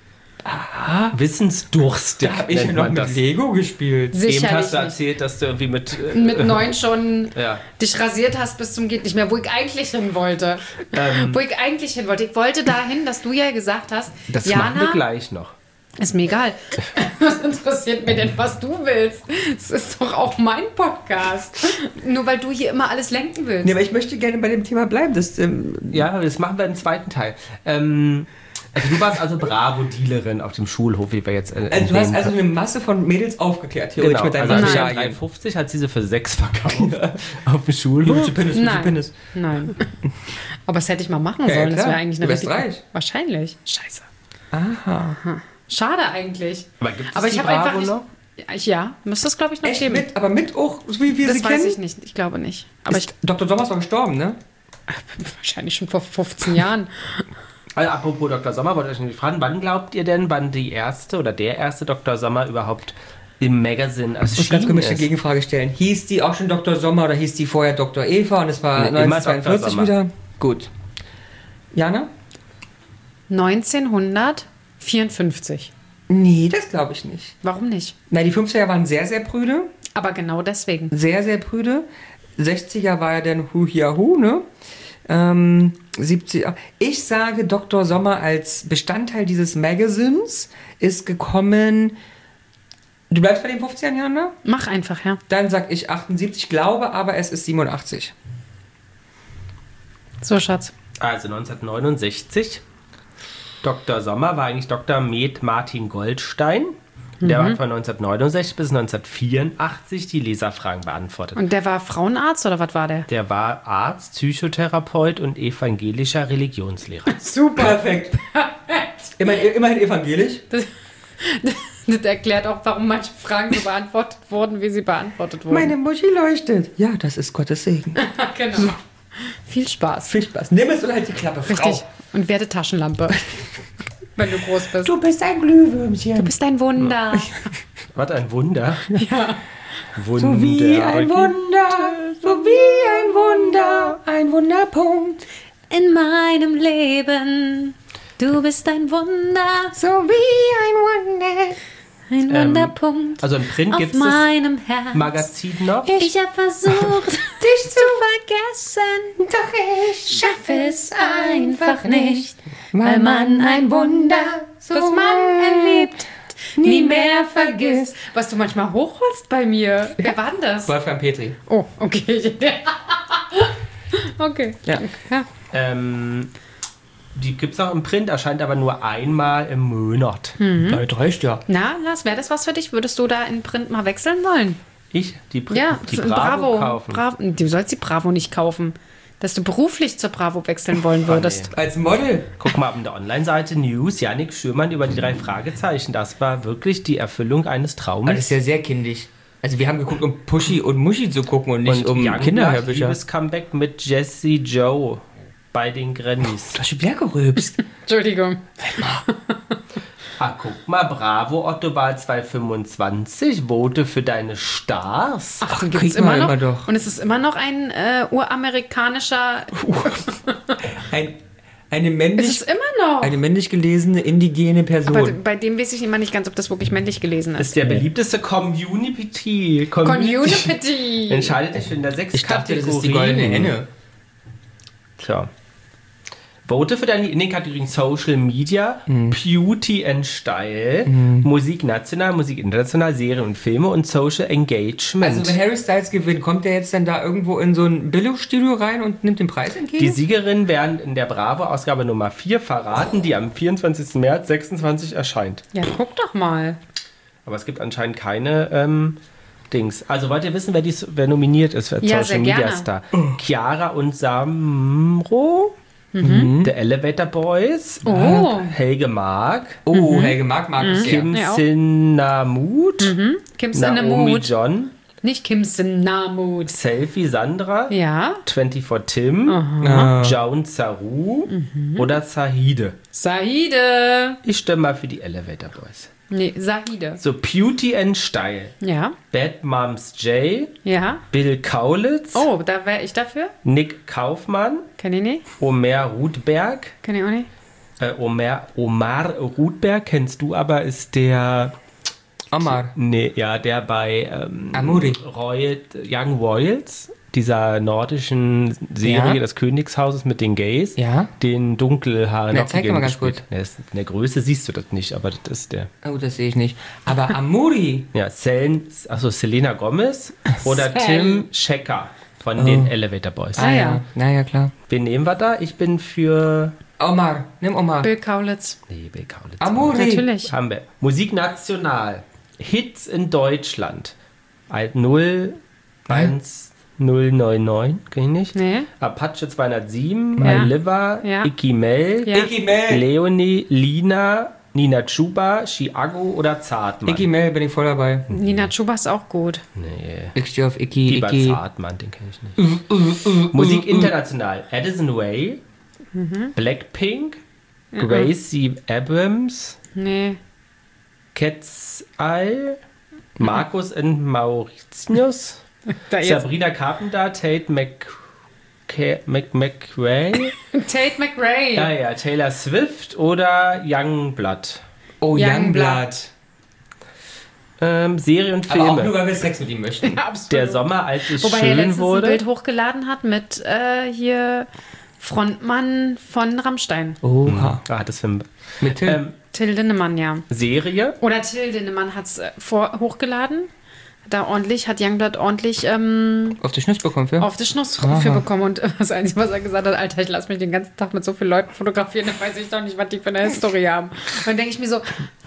Aha. Wissensdurstig. Da habe ich ja noch mit Lego gespielt. Sicherlich Eben hast du nicht. erzählt, dass du irgendwie mit 9 schon ja. dich rasiert hast bis zum geht nicht mehr, wo ich eigentlich hin wollte. Ich wollte dahin, dass du ja gesagt hast, Das Jana, machen wir gleich noch. ist mir egal. Was interessiert mir denn, was du willst? Es ist doch auch mein Podcast. Nur weil du hier immer alles lenken willst. Ja, aber ich möchte gerne bei dem Thema bleiben. Ja, das machen wir im zweiten Teil. Also du warst also Bravo-Dealerin auf dem Schulhof, wie wir jetzt du hast also eine Masse von Mädels aufgeklärt, theoretisch mit deinem also Materialien. 3,50 hat sie sie für 6 verkauft auf dem Schulhof. Nein. Aber das hätte ich mal machen Ja, sollen. ja, Das klar. wäre eigentlich eine Du wärst richtige- reich. Wahrscheinlich. Scheiße. Aha. Schade eigentlich. Aber gibt es Aber ich die habe einfach Bravo nicht. noch? Ja, müsste es glaube ich noch Echt geben. mit? Aber mit auch, wie wir Das sie weiß kennen? ich nicht. Ich glaube nicht. Aber Dr. Sommer ist doch gestorben, ne? wahrscheinlich schon vor 15 Jahren. Also apropos Dr. Sommer, wollte ich euch nicht fragen, wann glaubt ihr denn, wann die erste oder der erste Dr. Sommer überhaupt im Magazine Ich muss ganz erschienen komisch eine ist? Gegenfrage stellen. Hieß die auch schon Dr. Sommer oder hieß die vorher Dr. Eva und es war Nee, immer 1942 Dr. wieder? Gut. Jana? 1954. Nee, das glaube ich nicht. Warum nicht? Na, die 50er waren sehr, sehr prüde. Aber genau deswegen. Sehr, sehr prüde. 60er war ja dann Hu Hia Hu, ne? 70er. Ich sage, Dr. Sommer als Bestandteil dieses Magazins ist gekommen. Du bleibst bei den 50er Jahren, ne? Mach einfach, ja. Dann sag ich 78, glaube aber, es ist 87. So, Schatz. Also 1969. Dr. Sommer war eigentlich Dr. Med Martin Goldstein. Der hat von 1969 bis 1984 die Leserfragen beantwortet. Und der war Frauenarzt oder was war der? Der war Arzt, Psychotherapeut und evangelischer Religionslehrer. Super. Perfekt. Immerhin evangelisch. Das erklärt auch, warum manche Fragen so beantwortet wurden, wie sie beantwortet wurden. Meine Muschi leuchtet. Ja, das ist Gottes Segen. Genau. Viel Spaß. Viel Spaß. Nimm es oder halt die Klappe, Frau. Richtig. Und werde Taschenlampe. Wenn du groß bist. Du bist ein Glühwürmchen. Du bist ein Wunder. Was ein Wunder. Ja. Wunder. So wie ein Wunder, so wie ein Wunder, ein Wunderpunkt. In meinem Leben. Du bist ein Wunder. So wie ein Wunder. Ein Wunderpunkt. Also im Print auf gibt es meinem Herz. das Magazin noch. Ich habe versucht, dich zu vergessen. Doch ich Schaffe es einfach nicht. weil man ein Wunder, so Das man erlebt, nie mehr vergisst. Was du manchmal hochholst bei mir. Wer war denn das? Wolfgang Petri. Oh, okay. Okay. Ja. Die gibt es auch im Print, erscheint aber nur einmal im Monat. Das reicht ja. Na, Lars, wäre das was für dich? Würdest du da in Print mal wechseln wollen? Ich? Die Bravo kaufen. Du sollst die Bravo nicht kaufen. Dass du beruflich zur Bravo wechseln wollen würdest. Als Model. Guck mal auf der Online-Seite News, Jannik Schürmann über die 3 Fragezeichen. Das war wirklich die Erfüllung eines Aber Traumes. das ist ja sehr kindisch. Also wir haben geguckt, um Pushy und Muschi zu gucken und nicht um Youngblood, Kinderhörbücher. liebes Comeback mit Jessie Joe bei den Grannies. Du hast schon wieder gerülpst. Entschuldigung. Ah, guck mal, Bravo Ottowahl 225, Vote für deine Stars. Ach, den kriegt gibt's man immer noch. immer doch. Und es ist immer noch ein uramerikanischer. Eine Es ist immer noch. männlich gelesene indigene Person. Aber bei dem weiß ich immer nicht ganz, ob das wirklich männlich gelesen Das ist. ist der beliebteste Community. Community. Entscheidet dich in der 6 Ich dachte, das ist die goldene Henne. Tja. Vote für deine in den Kategorien Social Media, Beauty and Style, Musik national, Musik international, Serien und Filme und Social Engagement. Also wenn Harry Styles gewinnt, kommt der jetzt dann da irgendwo in so ein Billo-Studio rein und nimmt den Preis entgegen? Die Siegerinnen werden in der Bravo-Ausgabe Nummer 4 verraten, die am 24. März 26 erscheint. Ja, guck doch mal. Aber es gibt anscheinend keine Dings. Also wollt ihr wissen, wer nominiert ist für Ja, Social sehr Media gerne. Star? Chiara und Samro, The Elevator Boys, Helge Mark, Helge mag es sehr. Kim Ja, auch. Sinamut, Kim Naomi Sinamut. John, Nicht Kim Sinamut. Selfie Sandra, Ja. 24 Tim, Jaun Zaru oder Zahide. Sahide. Ich stimme mal für die Elevator Boys. Nee, Sahide. So, Beauty and Style. Ja. Bad Moms J, Ja. Bill Kaulitz, Oh, da wäre ich dafür. Nick Kaufmann, Kenn ich nicht. Omer Ruthberg, Kenn ich auch nicht. Omar Rudberg kennst du aber, ist der... Omar. Nee, ja, der bei Amuri. Young Royals, dieser nordischen Serie des Königshauses mit den Gays, den dunkelhaarigen zeig mal ganz gut. In der Größe siehst du das nicht, aber das ist der. Oh, das sehe ich nicht. Aber Amuri. Ja, Selena Gomez oder Tim Schecker von den Elevator Boys. Ah ja, naja, klar. Wen nehmen wir da? Ich bin für... Omar, nimm Omar. Bill Kaulitz. Nee, Bill Kaulitz. Amuri. Natürlich. Haben wir. Musik national. Hits in Deutschland. 01099, kenn ich nicht. Nee. Apache 207, My Liver, Icky Mel, Leonie, Lina, Nina Chuba, Chiago oder Zartmann. Icky Mel bin ich voll dabei. Nina Chuba ist auch gut. Nee. Ich stehe auf Icky. Zartmann, den kenne ich nicht. Musik international. Addison Rae, Blackpink, Gracie Abrams, Nee. Cat's Eye, Markus and Mauritius, Sabrina Carpenter, Tate McRae, Tate McRae. ja, Taylor Swift oder Youngblood. Oh, Youngblood. Serie und Aber auch Filme. nur, weil wir Sex mit ihm möchten. Ja, absolut. Der Sommer, als es Wobei er schön letztens wurde. ein Bild hochgeladen hat mit hier Frontmann von Rammstein. Oha. Das Film. Mit Till. Till Lindemann, ja. Serie. Oder Till Lindemann hat es hochgeladen. Hat Youngblood ordentlich Auf die Schnüss bekommen, für? auf die Schnuss für bekommen. Und das Einzige, was er gesagt hat, Alter, ich lasse mich den ganzen Tag mit so vielen Leuten fotografieren, dann weiß ich doch nicht, was die für eine Historie haben. Und dann denke ich mir so,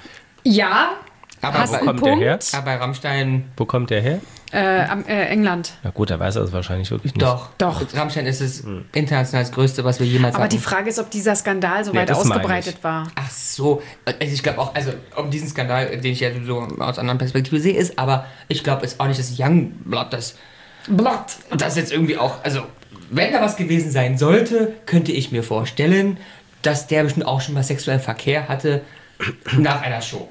ja, Aber hast wo einen kommt der Punkt. her? Aber bei Rammstein... Wo kommt der her? England. Na gut, da weiß er es wahrscheinlich wirklich nicht. Doch. Rammstein ist das international das Größte, was wir jemals Aber hatten. die Frage ist, ob dieser Skandal so weit das meine ausgebreitet ich. war. Ach so. Also ich glaube auch, also um diesen Skandal, den ich ja so aus anderen Perspektive sehe, ist, aber ich glaube es auch nicht, dass Youngblood das jetzt irgendwie auch, also wenn da was gewesen sein sollte, könnte ich mir vorstellen, dass der bestimmt auch schon mal sexuellen Verkehr hatte nach einer Show.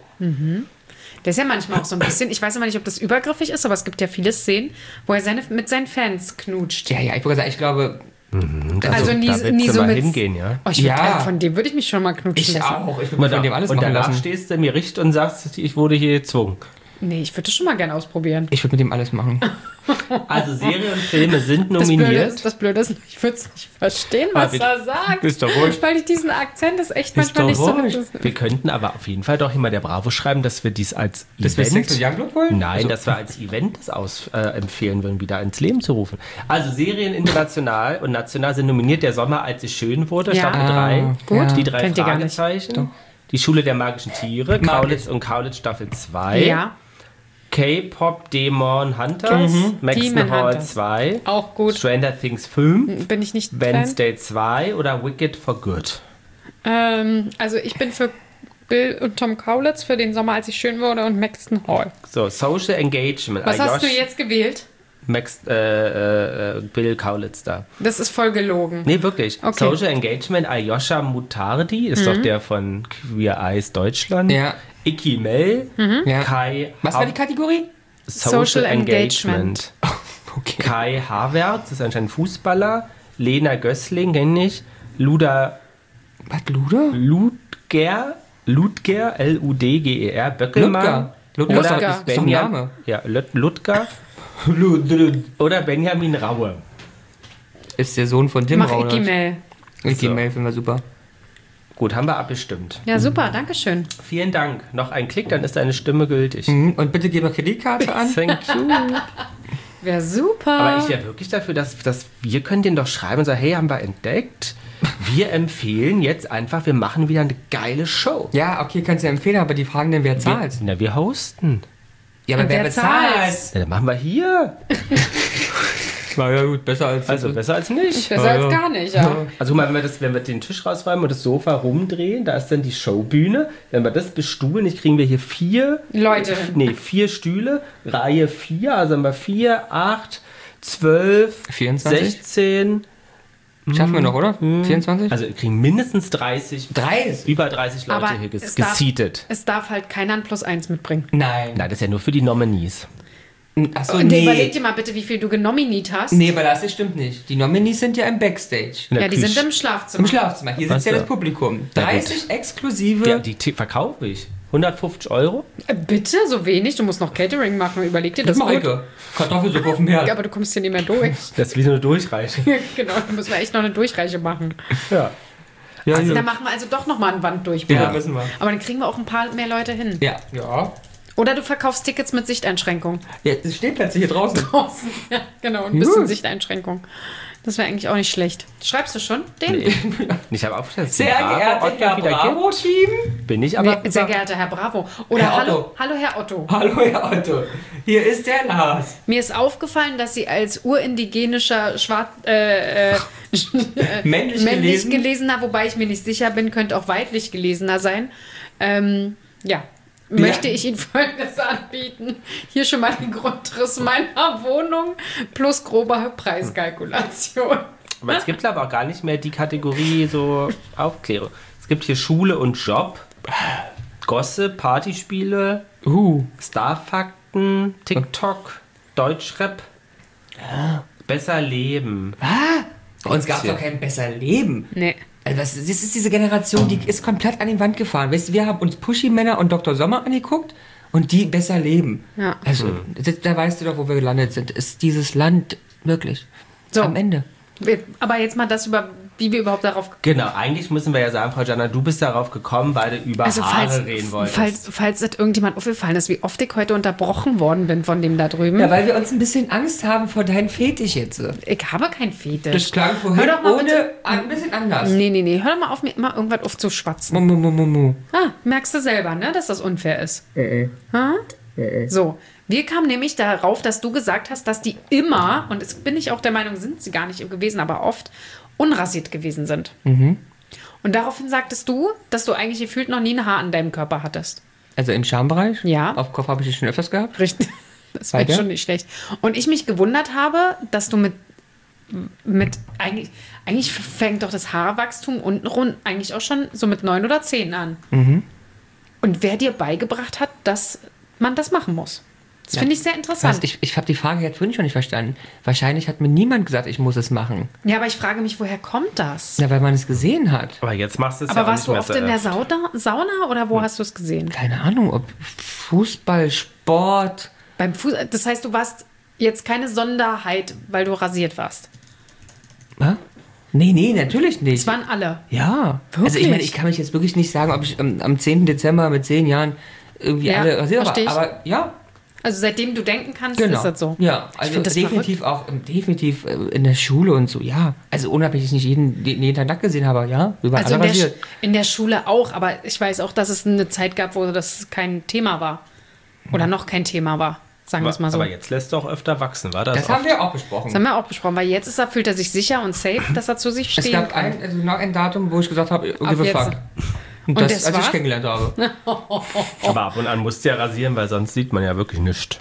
Der ist ja manchmal auch so ein bisschen, ich weiß immer nicht, ob das übergriffig ist, aber es gibt ja viele Szenen, wo er mit seinen Fans knutscht. Ja, ich wollte sagen, ich glaube... Also nie da willst du so mal mit... hingehen, ja? Oh, von dem würde ich mich schon mal knutschen Ich lassen. auch. Ich würde von dem alles und machen danach lassen. stehst du mir Richt und sagst, ich wurde hier gezwungen. Nee, ich würde das schon mal gerne ausprobieren. Ich würde mit dem alles machen. Also Serien und Filme sind Das nominiert. Blöde ist, ich würde es nicht verstehen, was er sagt. Ist doch wurscht. Weil ich diesen Akzent ist echt Ist manchmal doch nicht so... wurscht. Wir könnten aber auf jeden Fall doch immer der Bravo schreiben, dass wir dies als Dass wir Event... Sex mit Youngblood wollen? Nein, Also- dass wir als Event das empfehlen würden, wieder ins Leben zu rufen. Also Serien international und national sind nominiert. Der Sommer, als es schön wurde, Ja. Staffel 3. Gut. Die 3 Kennt ihr gar nicht. Fragezeichen. Die Schule der magischen Tiere. Mag Kaulitz und Kaulitz Staffel 2. Ja, K-Pop Demon Hunters. Maxon Demon Hall Hunters. 2. auch gut. Stranger Things 5. Bin ich nicht Fan. Wednesday 2 oder Wicked for Good. Also ich bin für Bill und Tom Kaulitz für den Sommer, als ich schön wurde, und Maxton Hall. So, Social Engagement. Was hast du jetzt gewählt? Bill Kaulitz da. Das ist voll gelogen. Nee, wirklich. Okay. Social Engagement, Alyosha Mutardi, ist doch der von Queer Eyes Deutschland. Ja. Icky Mel, Ja. Kai Was war die Kategorie? Social Engagement. Okay. Kai Havertz, ist anscheinend Fußballer. Lena Gößling, kenne ich. Luda Was, Luder? Ludger, Ludger, Böckelmann. Ludger ist Oder doch- ist ist doch ein Name. Ja, Ludger. Oder Benjamin Raue. Ist der Sohn von Tim Mach Raunert. Icky Mel. Icky So. Mel finden wir super. Gut, haben wir abgestimmt. Ja, super, danke schön. Vielen Dank. Noch ein Klick, dann ist deine Stimme gültig. Und bitte gib mal Kreditkarte an. Thank you. Wäre super. Aber ich wäre wirklich dafür, dass wir können denen doch schreiben und sagen, hey, haben wir entdeckt. Wir empfehlen jetzt einfach, wir machen wieder eine geile Show. Ja, okay, kannst du empfehlen, aber die fragen dann, wer zahlt. Wir hosten. Ja, aber Und wer wer bezahlt? Ja, dann machen wir hier. Na ja, gut, besser als... Also besser als nicht. Besser als gar nicht, ja. Also guck mal, wenn wir den Tisch rausräumen und das Sofa rumdrehen, da ist dann die Showbühne. Wenn wir das bestuhlen, kriegen wir hier 4 Stühle, Reihe 4, also haben wir 4, 8, 12, 24? 16. Schaffen wir noch, oder? 24? Also wir kriegen mindestens 30, 30? über 30 Leute Aber hier es darf- geseatet. Es darf halt keiner ein +1 mitbringen. Nein. Nein, das ist ja nur für die Nominees. Achso, Und nee. überleg dir mal bitte, wie viel du genominiert hast. Nee, aber das stimmt nicht. Die Nominees sind ja im Backstage. In der Ja, die sind Küche. im Schlafzimmer. Im Schlafzimmer. Hier sitzt ja Ach so. das Publikum. Ja, gut. 30 exklusive... Ja, die verkaufe ich. 150 €? Bitte, so wenig? Du musst noch Catering machen. Überleg dir Das das gut. Maike. Kartoffelsuppe auf dem Herd. Ja, aber du kommst hier nicht mehr durch. Das ist wie so eine Durchreiche. Genau, da müssen wir echt noch eine Durchreiche machen. Ja. Ja, Also ja. dann machen wir also doch nochmal einen Wand Ja, müssen wir. Aber dann kriegen wir auch ein paar mehr Leute hin. Ja. Ja. Oder du verkaufst Tickets mit Sichteinschränkung. Ja, es steht plötzlich hier draußen. Draußen. Ja, genau, ein bisschen Gut. Sichteinschränkung. Das wäre eigentlich auch nicht schlecht. Schreibst du schon? Den? Ich habe aufgestellt. Sehr geehrter Herr Bravo-Team. Bin ich aber. Sehr geehrter Herr Bravo. Oder Herr hallo, Otto. hallo Herr Otto. Hallo, Herr Otto. Hier ist der Lars. Mir ist aufgefallen, dass Sie als urindigenischer Männlich gelesen. gelesener, wobei ich mir nicht sicher bin, könnte auch weiblich gelesener sein. Möchte ich Ihnen Folgendes anbieten. Hier schon mal den Grundriss meiner Wohnung plus grobe Preiskalkulation. Aber es gibt aber auch gar nicht mehr die Kategorie so Aufklärung. Es gibt hier Schule und Job, Gossip, Partyspiele, Starfakten, TikTok, Deutschrap. Besser leben. Bei uns gab es doch kein besser Leben. Nee. Also das ist diese Generation, die ist komplett an die Wand gefahren. Weißt du, wir haben uns Pushy-Männer und Dr. Sommer angeguckt und die besser leben. Ja. Also, da weißt du doch, wo wir gelandet sind. Ist dieses Land wirklich So. am Ende. Aber jetzt mal das über, wie wir überhaupt darauf. Genau, eigentlich müssen wir ja sagen, Frau Jana, du bist darauf gekommen, weil du über Also Haare reden wolltest. falls das irgendjemand aufgefallen ist, wie oft ich heute unterbrochen worden bin von dem da drüben. Ja, weil wir uns ein bisschen Angst haben vor deinem Fetisch jetzt. Ich habe kein Fetisch. Das klang vorhin Hör doch mal bitte- ein bisschen anders. Nee. Hör doch mal auf, mir immer irgendwas aufzuschwatzen. Mu. Merkst du selber, ne, dass das unfair ist? Ha? So, wir kamen nämlich darauf, dass du gesagt hast, dass die immer, und das bin ich auch der Meinung, sind sie gar nicht gewesen, aber oft unrasiert gewesen sind. Und daraufhin sagtest du, dass du eigentlich gefühlt noch nie ein Haar an deinem Körper hattest. Also im Schambereich? Ja. Auf Kopf habe ich es schon öfters gehabt. Richtig. Das wäre Weiter? schon nicht schlecht. Und ich mich gewundert habe, dass du mit eigentlich fängt doch das Haarwachstum untenrum eigentlich auch schon so mit 9 oder 10 an. Und wer dir beigebracht hat, dass man das machen muss. Das finde ich sehr interessant. Ich habe die Frage jetzt vorhin schon nicht verstanden. Wahrscheinlich hat mir niemand gesagt, ich muss es machen. Ja, aber ich frage mich, woher kommt das? Ja, weil man es gesehen hat. Aber jetzt machst du es Aber ja auch warst nicht du mehr oft so in der oft. Sauna oder wo hast du es gesehen? Keine Ahnung, ob Fußball, Sport. Beim Fuß. Das heißt, du warst jetzt keine Sonderheit, weil du rasiert warst. Hä? Nee, natürlich nicht. Es waren alle. Ja. Wirklich? Also ich meine, ich kann mich jetzt wirklich nicht sagen, ob ich am 10. Dezember mit 10 Jahren irgendwie Ja, alle rasiert war. versteh ich. Aber ja, Also seitdem du denken kannst, genau. ist das so. Ja, also find das definitiv auch definitiv in der Schule und so, ja. Also unabhängig nicht jeden Tag nackt gesehen habe, ja, wir waren Also alle rasiert. in der Schule auch, aber ich weiß auch, dass es eine Zeit gab, wo das kein Thema war. Oder noch kein Thema war, sagen wir es mal so. Aber jetzt lässt du auch öfter wachsen, war das? Das haben wir auch besprochen. Das haben wir auch besprochen, weil jetzt fühlt er sich sicher und safe, dass er zu sich Es stehen gab kann. noch ein Datum, wo ich gesagt habe, give a jetzt. fuck. Und Und das, das als ich war's? kennengelernt habe. Aber ab und an musst du ja rasieren, weil sonst sieht man ja wirklich nichts.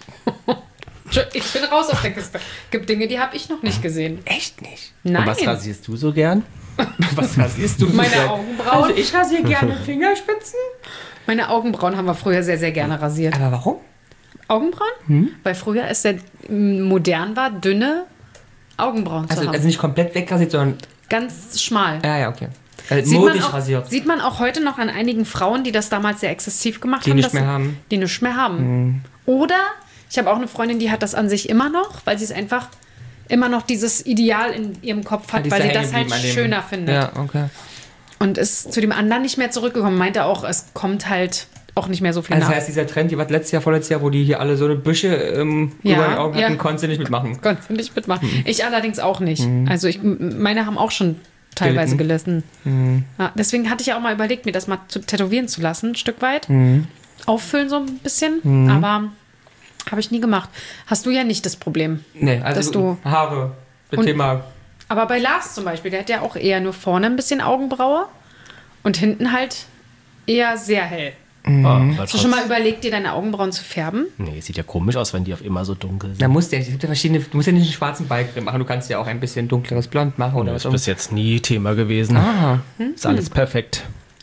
Ich bin raus aus der Kiste. Gibt Dinge, die habe ich noch nicht gesehen. Echt nicht. Und was Nein. rasierst du so gern? Was rasierst du? Meine so? Augenbrauen. Also ich rasiere gerne Fingerspitzen. Meine Augenbrauen haben wir früher sehr, sehr gerne rasiert. Aber warum? Augenbrauen? Weil früher es sehr modern war, dünne Augenbrauen zu haben. Also nicht komplett wegrasiert, sondern... Ganz schmal. Ja, okay. Also modisch rasiert. Sieht man auch heute noch an einigen Frauen, die das damals sehr exzessiv gemacht Die haben. nicht dass mehr sie- haben. Die nichts mehr haben. Oder, ich habe auch eine Freundin, die hat das an sich immer noch, weil sie es einfach immer noch dieses Ideal in ihrem Kopf hat, Die ist weil da sie hängen das halt geblieben an dem- schöner findet. Ja, okay. Und ist zu dem anderen nicht mehr zurückgekommen. Meinte auch, es kommt halt auch nicht mehr so viel Also nach. das heißt, dieser Trend, die war letztes Jahr, vorletztes Jahr, wo die hier alle so eine Büsche über die Augen hatten, ja. konntest du nicht mitmachen. Konntest du nicht mitmachen. Ich allerdings auch nicht. Also meine haben auch schon teilweise gelassen. Ja, deswegen hatte ich ja auch mal überlegt, mir das mal tätowieren zu lassen, ein Stück weit. Auffüllen so ein bisschen. Aber habe ich nie gemacht. Hast du ja nicht das Problem. Nee, also Dass du- Haare, das Und- Thema. Aber bei Lars zum Beispiel, der hat ja auch eher nur vorne ein bisschen Augenbraue und hinten halt eher sehr hell. Hast du schon mal überlegt, dir deine Augenbrauen zu färben? Nee, sieht ja komisch aus, wenn die auf immer so dunkel sind. Da musst du ja, es gibt ja verschiedene, du musst ja nicht einen schwarzen Balken machen, du kannst ja auch ein bisschen dunkleres Blond machen oder Das was ist bis jetzt nie Thema gewesen. Ah, Ist alles perfekt.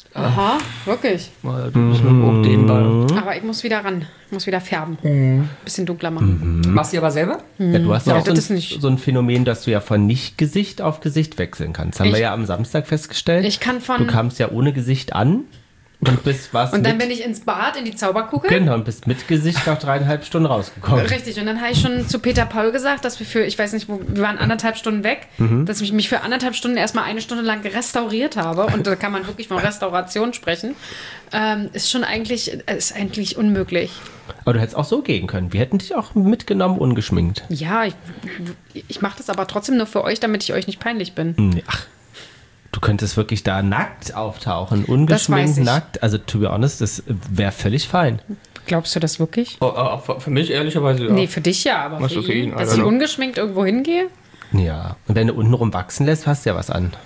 Aha, wirklich. Mal ein bisschen hochdehnbar. Aber ich muss wieder ran. Ich muss wieder färben. Bisschen dunkler machen. Machst du die aber selber? Ja, du hast ja Ja, auch das ist so nicht- ein Phänomen, dass du ja von Nicht-Gesicht auf Gesicht wechseln kannst. Haben wir Ich- ja am Samstag festgestellt. Ich kann von- Du kamst ja ohne Gesicht an und bist was Und dann mit, bin ich ins Bad, in die Zauberkugel. genau, und bist mit Gesicht nach 3,5 Stunden rausgekommen. Richtig, und dann habe ich schon zu Peter Paul gesagt, dass wir für, ich weiß nicht, wir waren 1,5 Stunden weg, dass ich mich für 1,5 Stunden erstmal 1 Stunde lang restauriert habe. Und da kann man wirklich von Restauration sprechen. Ist eigentlich unmöglich. Aber du hättest auch so gehen können. Wir hätten dich auch mitgenommen, ungeschminkt. Ja, ich mache das aber trotzdem nur für euch, damit ich euch nicht peinlich bin. Nee, ach, du könntest wirklich da nackt auftauchen, Das weiß ungeschminkt, ich. nackt. Also, to be honest, das wäre völlig fein. Glaubst du das wirklich? Für mich ehrlicherweise ja. Nee, für dich ja, aber Was für so für ihn, ihn, dass also- ich ungeschminkt irgendwo hingehe, Ja, und wenn du untenrum wachsen lässt, hast du ja was an.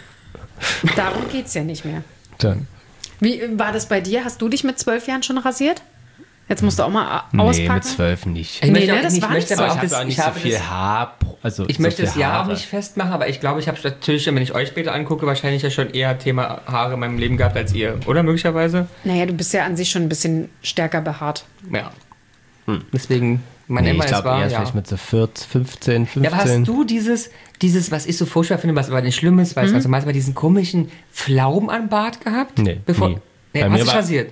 darum geht es ja nicht mehr. Dann. Wie war das bei dir? Hast du dich mit 12 Jahren schon rasiert? Jetzt musst du auch mal Nee, auspacken. mit 12 nicht. Ich möchte, ne, auch- das ich war möchte nicht so. aber Ich auch habe das, auch nicht ich so habe viel das, Haar. Also ich so möchte viel das Jahr auch Haare. nicht festmachen, aber ich glaube, ich habe natürlich, wenn ich euch später angucke, wahrscheinlich ja schon eher Thema Haare in meinem Leben gehabt als ihr, oder möglicherweise? Naja, du bist ja an sich schon ein bisschen stärker behaart. Ja. Deswegen, mein Nee, Emma ich es glaube war, eher ja. vielleicht mit so 14, 15, 15. Ja, aber hast du dieses, was ich so furchtbar finde, was aber nicht schlimm ist, weil es also manchmal diesen komischen Pflaumen am Bart gehabt? Nee, Bevor, nie. Nee, Bei hast mir du war- rasiert?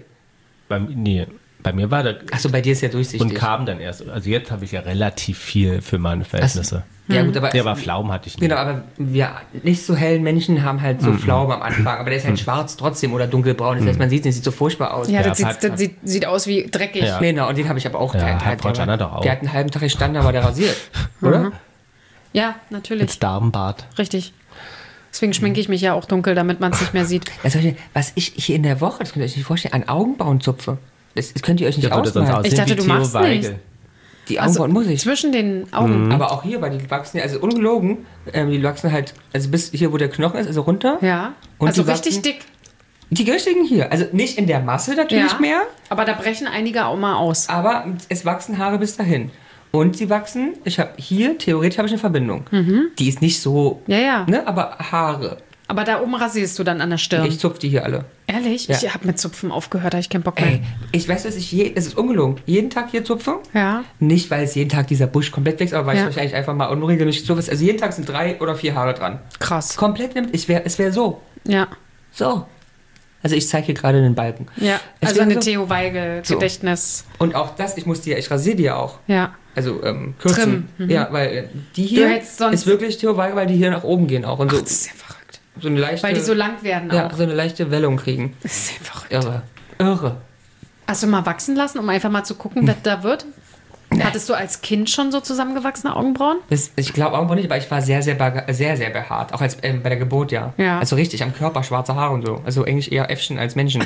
Bei mir war der Achso, bei dir ist ja durchsichtig. und kam dann erst. Also jetzt habe ich ja relativ viel für meine Verhältnisse. Ja, gut, aber, Der war Pflaumen hatte ich nicht. genau, aber wir nicht so hellen Menschen haben halt so Pflaumen am Anfang, aber der ist halt schwarz trotzdem oder dunkelbraun. Das heißt, man sieht, das sieht so furchtbar aus. Ja, Ja, das, hat- sieht aus wie dreckig. Ja. Genau, und den habe ich aber auch. Ja, hat Frau Gianna doch auch. Der hat einen halben Tag gestanden, aber der rasiert. Oder? Ja, natürlich. Mit Darmbart. Richtig. Deswegen schminke ich mich ja auch dunkel, damit man es nicht mehr sieht. Das heißt, was ich hier in der Woche, das könnt ihr euch nicht vorstellen, an Augenbrauen zupfe. Das könnt ihr euch nicht Der würde sonst ausmalen. aussehen Ich dachte, wie du Theo machst Weigel. nicht. Die Augenbrauen muss ich. Zwischen den Augen. Aber auch hier, weil die wachsen ja, also ungelogen, die wachsen halt, also bis hier, wo der Knochen ist, also runter. Ja. Und Also die richtig wachsen- dick. Die richtigen hier. Also nicht in der Masse natürlich Ja. mehr, Aber da brechen einige auch mal aus. aber es wachsen Haare bis dahin. Und sie wachsen, ich habe hier, theoretisch habe ich eine Verbindung. Die ist nicht so, Ja, ja. ne, aber Haare. Aber da oben rasierst du dann an der Stirn. Ich zupfe die hier alle. Ehrlich? Ja. Ich habe mit Zupfen aufgehört, da hab ich keinen Bock mehr. Ey, ich weiß, dass es ist ungelogen, jeden Tag hier zupfe. Ja. Nicht, weil es jeden Tag dieser Busch komplett wächst, aber weil Ja. ich wahrscheinlich einfach mal unregelmäßig zupfe. Also jeden Tag sind 3 oder 4 Haare dran. Krass. Komplett nimmt, es wäre so. Ja. So. Also ich zeige hier gerade einen Balken. Ja. Es Also wär eine so. Theo Weigel Gedächtnis. Und auch das, ich rasiere die ja auch. Ja. Also kürzen. Trimmen, Ja, weil die hier hättest sonst- ist wirklich Theo Weigel, weil die hier nach oben gehen auch. Und so, Das ist ja verrückt. so eine leichte, Weil die so lang werden ja, auch. so eine leichte Wellung kriegen. Das ist ja verrückt. Irre. Irre. Hast du mal wachsen lassen, um einfach mal zu gucken, was da wird? Hattest du als Kind schon so zusammengewachsene Augenbrauen? Ich glaube auch nicht, aber ich war sehr, sehr behaart. Auch als bei der Geburt, ja. Ja. Also richtig, am Körper schwarze Haare und so. Also eigentlich eher Äffchen als Menschen.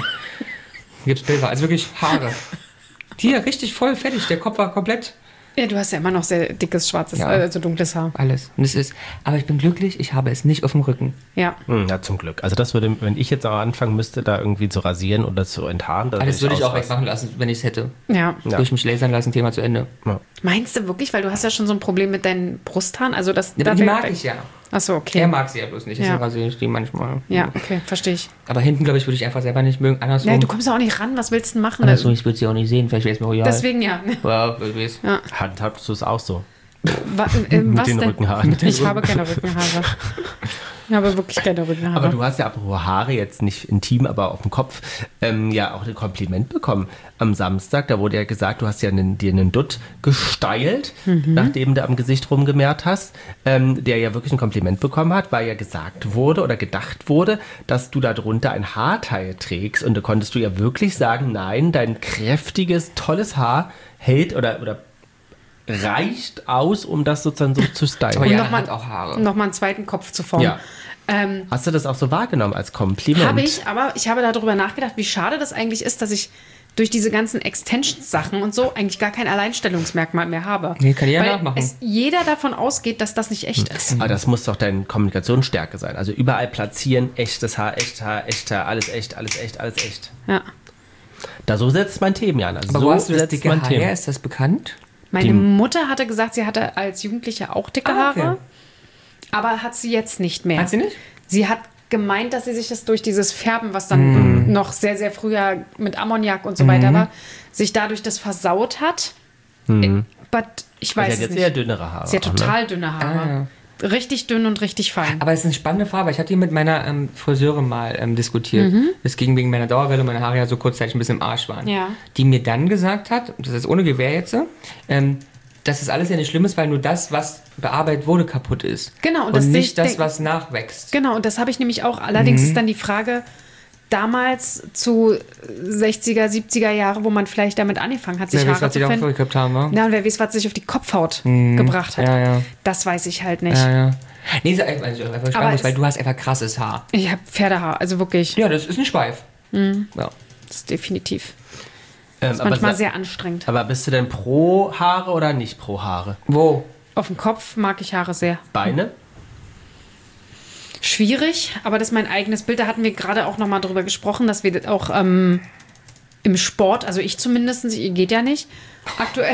Gibt's Bilder. Also wirklich Haare. Hier, richtig voll fertig. Der Kopf war komplett Ja, du hast ja immer noch sehr dickes, schwarzes, Ja. also dunkles Haar. alles. Und es ist, aber ich bin glücklich, ich habe es nicht auf dem Rücken. Ja. Ja, zum Glück. Also das würde, wenn ich jetzt auch anfangen müsste, da irgendwie zu rasieren oder zu enthaaren, dann Aber das würde ich auch ausrasten. wegmachen lassen, wenn ich es hätte. Ja. Ja. Durch mich lasern lassen, Thema zu Ende. Meinst du wirklich? Weil du hast ja schon so ein Problem mit deinen Brusthaaren. Also das, Ja, aber die mag ich ja. Achso, okay. Er mag sie ja bloß nicht, deswegen Ja. rasiere ich die manchmal. Ja, okay, verstehe ich. Aber hinten, glaube ich, würde ich einfach selber nicht mögen. Andersrum, Ja, du kommst ja auch nicht ran. Was willst du denn machen? andersrum ich würde sie auch nicht sehen. Vielleicht wäre es mir royal. Deswegen ja. Ja, wer weiß. Handhabst du es auch so? Was Mit den denn? Rückenhaaren. Ich habe keine Rückenhaare. Ich habe wirklich keine Rückenhaare. Aber du hast ja apropos Haare, jetzt nicht intim, aber auf dem Kopf, ja auch ein Kompliment bekommen am Samstag. Da wurde ja gesagt, du hast ja dir einen Dutt gesteilt, nachdem du am Gesicht rumgemehrt hast, der ja wirklich ein Kompliment bekommen hat, weil ja gesagt wurde oder gedacht wurde, dass du darunter ein Haarteil trägst. Und da konntest du ja wirklich sagen, nein, dein kräftiges, tolles Haar hält oder reicht aus, um das sozusagen so zu stylen. Aber Und Jana noch mal- hat auch Haare. um nochmal einen zweiten Kopf zu formen. Ja. Hast du das auch so wahrgenommen als Kompliment? Habe ich, aber ich habe darüber nachgedacht, wie schade das eigentlich ist, dass ich durch diese ganzen Extensions-Sachen und so eigentlich gar kein Alleinstellungsmerkmal mehr habe. Nee, kann jeder Weil nachmachen. es jeder davon ausgeht, dass das nicht echt ist. Aber das muss doch deine Kommunikationsstärke sein. Also überall platzieren, echtes Haar, echt Haar, alles echt, alles echt, alles echt. Ja. Da so setzt mein Themen, Jan. Also Aber so wo hast du das setzt dicke mein Haar Themen. her? Ist das bekannt? Meine Mutter hatte gesagt, sie hatte als Jugendliche auch dicke Ah, okay. Haare, aber hat sie jetzt nicht mehr. Hat sie nicht? Sie hat gemeint, dass sie sich das durch dieses Färben, was dann noch sehr, sehr früher mit Ammoniak und so weiter war, sich dadurch das versaut hat. But ich weiß Sie es hat jetzt nicht. eher dünnere Haare. Sie hat auch, ne? total dünne Haare. Richtig dünn und richtig fein. Aber es ist eine spannende Frage, weil ich hatte die mit meiner Friseurin mal diskutiert. Es ging wegen meiner Dauerwelle und meine Haare ja so kurzzeitig ein bisschen im Arsch waren. Ja. Die mir dann gesagt hat, das ist ohne Gewehr jetzt, dass das alles ja nicht schlimm ist, weil nur das, was bearbeitet wurde, kaputt ist. Genau, und das sehe nicht ich- das, was nachwächst. Genau, und das habe ich nämlich auch. Allerdings ist dann die Frage, damals zu 60er, 70er Jahre, wo man vielleicht damit angefangen hat, sich Wer weiß, Haare was die zu da finden. vorgekriegt haben, wa? Ja, und wer weiß, was sich auf die Kopfhaut gebracht hat. Ja, ja. Das weiß ich halt nicht. Ja, ja. Nee, so einfach spannend, Aber weil es- du hast einfach krasses Haar. Ich habe Pferdehaar, also wirklich. Ja, das ist ein Schweif. Ja. Das ist definitiv. Aber, Manchmal sehr anstrengend. aber bist du denn pro Haare oder nicht pro Haare? Wo? Auf dem Kopf mag ich Haare sehr. Beine? Schwierig, aber das ist mein eigenes Bild. Da hatten wir gerade auch nochmal drüber gesprochen, dass wir das auch im Sport, also ich zumindest, ihr geht ja nicht, aktuell.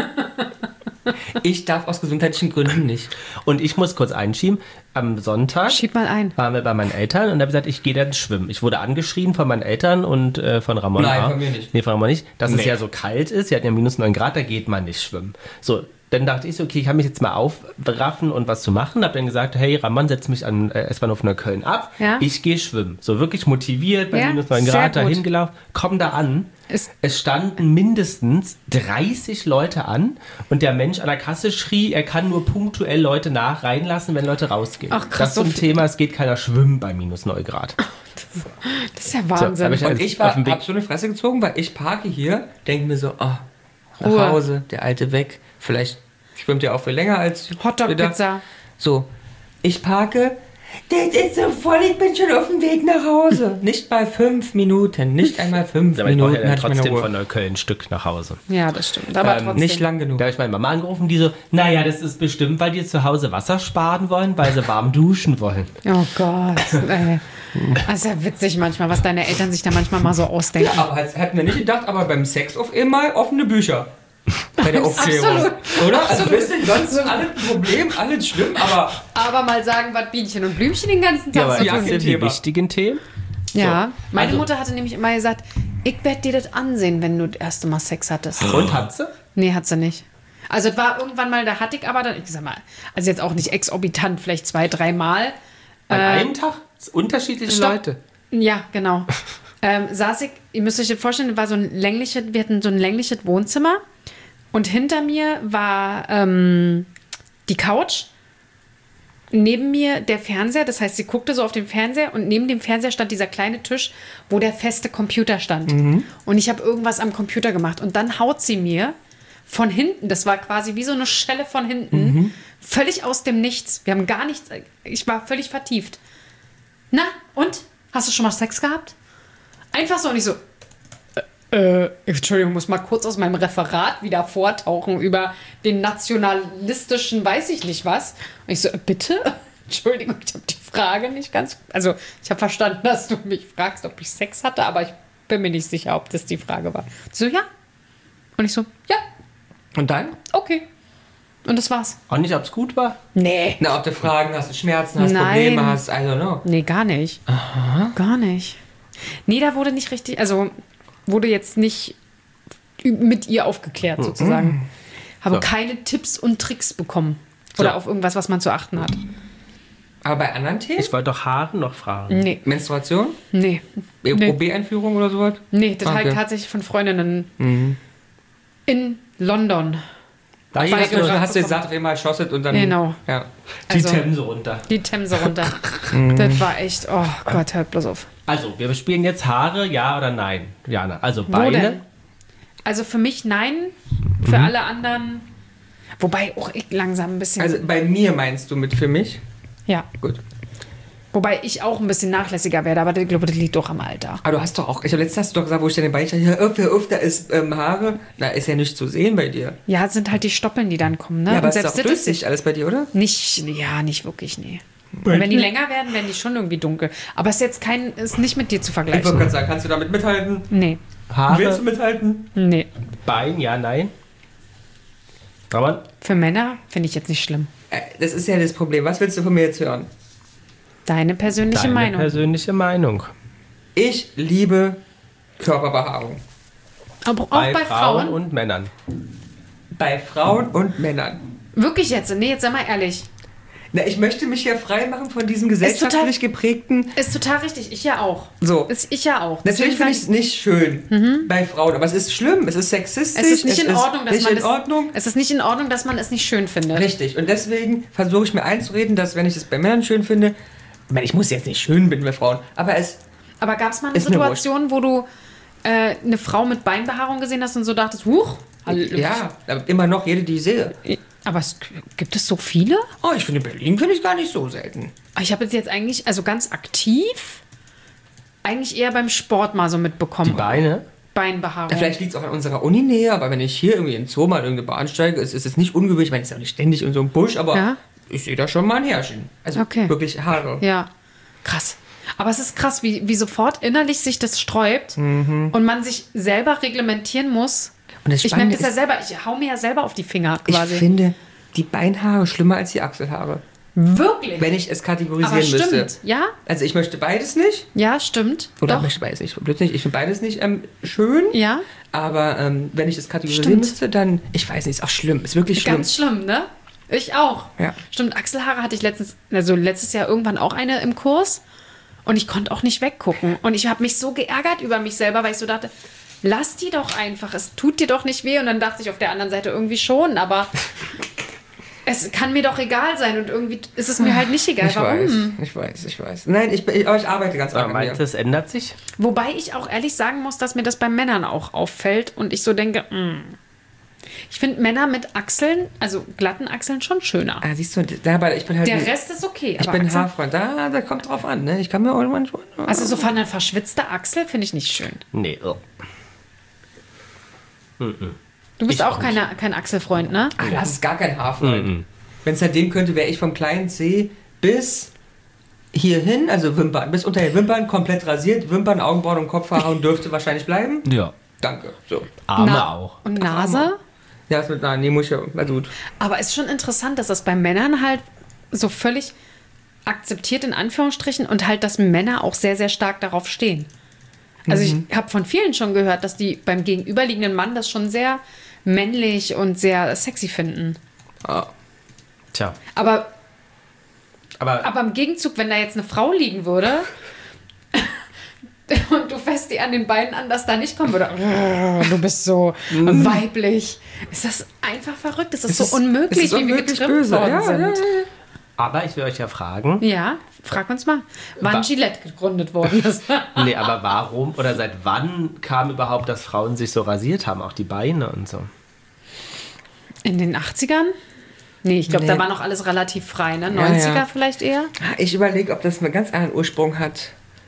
Ich darf aus gesundheitlichen Gründen nicht. Und ich muss kurz einschieben, am Sonntag Schieb mal ein. waren wir bei meinen Eltern und habe gesagt, ich gehe dann schwimmen. Ich wurde angeschrien von meinen Eltern und von Ramon. Nein, von mir nicht. Nee, von Ramon nicht. Dass es Nee. ja so kalt ist, sie hatten ja minus 9 Grad, da geht man nicht schwimmen. So, dann dachte ich so, okay, ich kann mich jetzt mal aufraffen und was zu machen. Habe dann gesagt, hey, Ramon, setz mich an S-Bahnhof Neukölln ab. Ja. Ich gehe schwimmen. So wirklich motiviert, bei Ja, minus 9 sehr Grad dahin gut. gelaufen. Komm da an. Es standen mindestens 30 Leute an und der Mensch an der Kasse schrie, er kann nur punktuell Leute reinlassen, wenn Leute rausgehen. Ach, krass, das ist so so ein viel. Thema, es geht keiner schwimmen bei minus 9 Grad. Das ist ja So, Wahnsinn. hab ich- Und ich auf dem Weg- hab so eine Fresse gezogen, weil ich parke hier, denke mir so, nach Ruhe. Hause, der Alte weg. Vielleicht schwimmt er auch viel länger als gedacht. Hotdog-Pizza. So, ich parke, das ist so voll, ich bin schon auf dem Weg nach Hause. Nicht mal 5 Minuten, nicht einmal 5 Aber ich brauche Minuten ja dann hatte ich meine trotzdem Ruhe. von Neukölln ein Stück nach Hause. Ja, das stimmt. Aber trotzdem. Nicht lang genug. Da habe ich meine Mama angerufen, die so, naja, das ist bestimmt, weil die zu Hause Wasser sparen wollen, weil sie warm duschen wollen. Oh Gott. Das ist ja witzig manchmal, was deine Eltern sich da manchmal mal so ausdenken. Ja, aber das hätten wir nicht gedacht, aber beim Sex auf immer offene Bücher. Bei der Aufklärung. Absolut. Oder? Also bisschen sonst alles ein Problem, alles schlimm, aber Aber mal sagen, was Bienchen und Blümchen den ganzen Tag Ja, aber so ja, das tun. sind die Thema. wichtigen Themen. Ja, meine also- Mutter hatte nämlich immer gesagt, ich werde dir das ansehen, wenn du das erste Mal Sex hattest. Und hat sie? Nee, hat sie nicht. Also es war irgendwann mal, da hatte ich aber dann, ich sag mal, also jetzt auch nicht exorbitant, vielleicht 2, 3 Mal. An einem Tag? Unterschiedliche Stopp. Leute. Ja, genau. Saß ich, ihr müsst euch das vorstellen, war so ein längliches, wir hatten so ein längliches Wohnzimmer und hinter mir war die Couch, neben mir der Fernseher, das heißt, sie guckte so auf den Fernseher und neben dem Fernseher stand dieser kleine Tisch, wo der feste Computer stand. Und ich habe irgendwas am Computer gemacht und dann haut sie mir von hinten, das war quasi wie so eine Schelle von hinten, völlig aus dem Nichts. Wir haben gar nichts, ich war völlig vertieft. Na, und? Hast du schon mal Sex gehabt? Einfach so und ich so, Entschuldigung, muss mal kurz aus meinem Referat wieder vortauchen über den nationalistischen, weiß ich nicht was. Und ich so, bitte? Entschuldigung, ich habe die Frage nicht ganz, also ich habe verstanden, dass du mich fragst, ob ich Sex hatte, aber ich bin mir nicht sicher, ob das die Frage war. So, ja. Und ich so, ja, und dann? okay. Und das war's. Auch nicht, ob es gut war? Nee. Na, ob du Fragen hast, Schmerzen hast, Nein. Probleme hast, I don't know. Nee, gar nicht. Gar nicht. Nee, da wurde nicht richtig, also wurde jetzt nicht mit ihr aufgeklärt sozusagen. Habe So. keine Tipps und Tricks bekommen. Oder So. auf irgendwas, was man zu achten hat. Aber bei anderen Themen? Ich wollte doch Haare noch fragen. Nee, Menstruation? nee. OB-Einführung oder sowas? Nee, das Okay. halt tatsächlich von Freundinnen in London. Da Ah, hast du hast du gesagt, auf einmal schosset und dann... Genau. Ja. die Also, Themse runter. die Themse runter. Das war echt, oh Gott, hört bloß auf. Also, wir spielen jetzt Haare, ja oder nein, Jana. Also Wo Beine. denn? Also für mich nein, für alle anderen. Wobei auch ich langsam ein bisschen. Also bei mir meinst du mit für mich? ja. Gut. Wobei ich auch ein bisschen nachlässiger werde, aber ich glaube, das liegt doch am Alter. Aber du hast doch auch... Ich habe letztens hast du doch gesagt, wo ich dann den Bein stand, ja, da ist Haare. Na, ist ja nicht zu sehen bei dir. Ja, es sind halt die Stoppeln, die dann kommen, ne? Ja, aber Und ist doch das ist durchsichtig alles bei dir, oder? nicht wirklich, nee. Und wenn die länger werden, werden die schon irgendwie dunkel. Aber es ist jetzt ist nicht mit dir zu Ich wollte vergleichen. gerade sagen, kannst du damit mithalten? Nee, Willst du Haare, mithalten? nee. Bein, ja, nein. Aber Für Männer finde ich jetzt nicht schlimm. Das ist ja das Problem. Was willst du von mir jetzt hören? Deine persönliche deine Meinung. persönliche Meinung. Ich liebe Körperbehaarung. Aber auch bei Frauen? und Männern. Bei Frauen und Männern. Wirklich jetzt? Nee, jetzt sei mal ehrlich. Na, ich möchte mich ja frei machen von diesem gesellschaftlich geprägten... Ist total richtig. Ich ja auch. So. Ich ja auch. Natürlich finde ich es nicht schön bei Frauen, aber es ist schlimm, es ist sexistisch. Es ist nicht in Ordnung, es ist nicht in Ordnung, dass man es nicht schön findet. Richtig. Und deswegen versuche ich mir einzureden, dass wenn ich es bei Männern schön finde, ich meine, ich muss jetzt nicht schön finden bei Frauen, aber Aber gab es mal eine ist mir Situation, wo du eine Frau mit Beinbehaarung gesehen hast und so dachtest, huch? ja, aber immer noch jede, die ich sehe. Aber gibt es so viele? Oh, ich finde Berlin finde ich gar nicht so selten. Ich habe jetzt eigentlich, also ganz aktiv, eigentlich eher beim Sport mal so mitbekommen. Die Beine? Beinbehaarung. Vielleicht liegt es auch an unserer Uninähe, aber wenn ich hier irgendwie in den Zoo mal in irgendeine Bahn steige, ist es nicht ungewöhnlich. Ich meine, es ist ja auch nicht ständig in so einem Busch, aber Ja? ich sehe da schon mal ein Härchen. Also Okay. wirklich Haare. Ja, krass. Aber es ist krass, wie sofort innerlich sich das sträubt und man sich selber reglementieren muss. Und das Ich merke Spannende das ja selber, ich hau mir ja selber auf die Finger ich quasi. finde die Beinhaare schlimmer als die Achselhaare. Wirklich? Wenn ich es Aber kategorisieren stimmt, müsste. ja? Also ich möchte beides nicht. Ja, stimmt. Oder Doch. möchte beides nicht. Blödsinn, ich finde beides nicht schön. Ja, Aber wenn ich es kategorisieren Stimmt. müsste, dann, ich weiß nicht, ist auch schlimm. Ist wirklich schlimm. ganz schlimm, ne? Ich auch. Ja. Stimmt, Achselhaare hatte ich letztes Jahr irgendwann auch eine im Kurs und ich konnte auch nicht weggucken. Und ich habe mich so geärgert über mich selber, weil ich so dachte, lass die doch einfach, es tut dir doch nicht weh. Und dann dachte ich auf der anderen Seite irgendwie schon, aber es kann mir doch egal sein und irgendwie ist es mir halt nicht egal. Ich weiß. Nein, aber ich arbeite ganz arg an Meinst du, mir. es ändert sich? Wobei ich auch ehrlich sagen muss, dass mir das bei Männern auch auffällt und ich so denke, ich finde Männer mit Achseln, also glatten Achseln, schon schöner. Ah, siehst du, ich bin halt Der Rest ist okay. ich aber bin Achseln, Haarfreund. Da kommt drauf an, ne? Ich kann mir irgendwann schon... also so eine verschwitzte Achsel finde ich nicht schön. Nee. Oh. Du bist Ich auch auch nicht. kein Achselfreund, ne? Ach, das ist gar kein Haarfreund. Wenn es halt dem könnte, wäre ich vom kleinen C bis hierhin, also Wimpern, bis unter die Wimpern, komplett rasiert. Wimpern, Augenbrauen und Kopfhaare und dürfte wahrscheinlich bleiben. Ja. Danke. So. Arme auch. Und Nase? Ja, ist mit Nein, nee, muss ich ja. Na gut. Aber ist schon interessant, dass das bei Männern halt so völlig akzeptiert in Anführungsstrichen und halt, dass Männer auch sehr, sehr stark darauf stehen. Also ich habe von vielen schon gehört, dass die beim gegenüberliegenden Mann das schon sehr männlich und sehr sexy finden. Ah. Tja. Aber Aber im Gegenzug, wenn da jetzt eine Frau liegen würde und du fässt die an den Beinen an, dass da nicht kommen würde, du bist so weiblich. Ist das einfach verrückt? Das ist so unmöglich, wie wir getrimmt worden sind. Aber ich will euch ja fragen, Ja, frag uns mal, wann Gillette gegründet worden ist. nee, aber warum oder seit wann kam überhaupt, dass Frauen sich so rasiert haben, auch die Beine und so? In den 80ern? Nee, ich glaube, Nee. da war noch alles relativ frei, ne? Ja, 90er ja. vielleicht eher? Ich überlege, ob das einen ganz anderen Ursprung hat.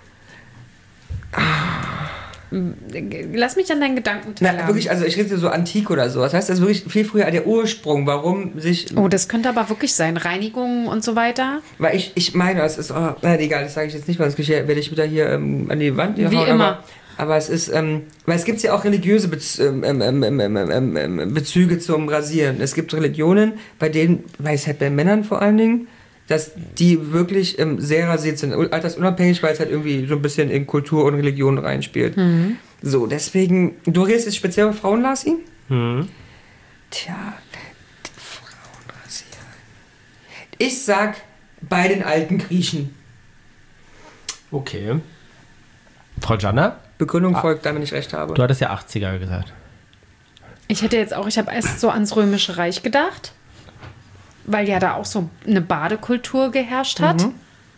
Lass mich an deinen Gedanken Na, teilhaben. wirklich, also ich rede so antik oder so. Das heißt, das ist wirklich viel früher der Ursprung, warum sich... Oh, das könnte aber wirklich sein. Reinigungen und so weiter. Weil ich meine, es ist... Oh, na, egal, das sage ich jetzt nicht, weil sonst werde ich wieder hier an die Wand Wie hauen, immer. Aber es ist... weil es gibt ja auch religiöse Bezüge zum Rasieren. Es gibt Religionen, bei denen, weiß ich halt bei Männern vor allen Dingen, dass die wirklich sehr rasiert sind, altersunabhängig, weil es halt irgendwie so ein bisschen in Kultur und Religion reinspielt. So, deswegen, du redest jetzt speziell über Frauen, Lassi? Tja, Frauen rasieren. Ich sag bei den alten Griechen. Okay. Frau Janna, Begründung folgt, damit ich recht habe. du hattest ja 80er gesagt. Ich habe erst so ans Römische Reich gedacht, weil ja da auch so eine Badekultur geherrscht hat.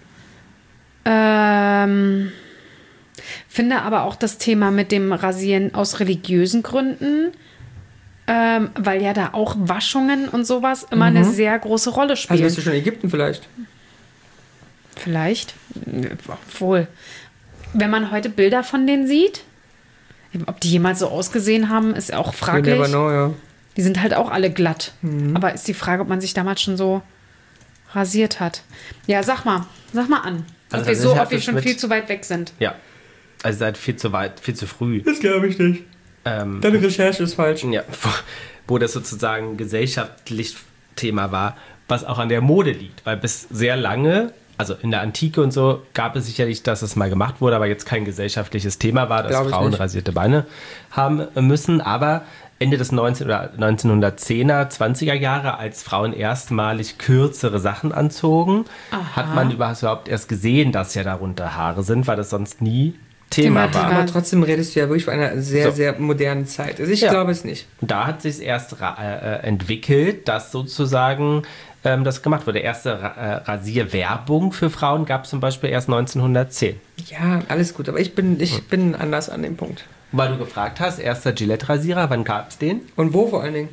Finde aber auch das Thema mit dem Rasieren aus religiösen Gründen, weil ja da auch Waschungen und sowas immer eine sehr große Rolle Also spielen. bist du schon in Ägypten vielleicht? Vielleicht. Obwohl. Wenn man heute Bilder von denen sieht, ob die jemals so ausgesehen haben, ist auch You fraglich. never know, ja. Die sind halt auch alle glatt. Aber ist die Frage, ob man sich damals schon so rasiert hat. Ja, sag mal an. Also Ob wir schon viel zu weit weg sind. Ja. Also seid viel zu früh. Das glaube ich nicht. Deine Recherche ist falsch. Ja, wo das sozusagen gesellschaftlich Thema war, was auch an der Mode liegt. Weil bis sehr lange also in der Antike und so gab es sicherlich, dass es mal gemacht wurde, aber jetzt kein gesellschaftliches Thema war, dass Glaub ich Frauen nicht. rasierte Beine haben müssen. Aber Ende des 1910er, 20er Jahre, als Frauen erstmalig kürzere Sachen anzogen, hat man überhaupt erst gesehen, dass ja darunter Haare sind, weil das sonst nie Thema war. Aber trotzdem redest du ja wirklich von einer sehr, So. sehr modernen Zeit. Also ich Ja. glaube es nicht. Und da hat sich erst entwickelt, dass sozusagen das gemacht wurde. Erste Rasierwerbung für Frauen gab es zum Beispiel erst 1910. Ja, alles gut, aber ich bin anders an dem Punkt. Weil du gefragt hast, erster Gillette-Rasierer, wann gab es den? Und wo vor allen Dingen?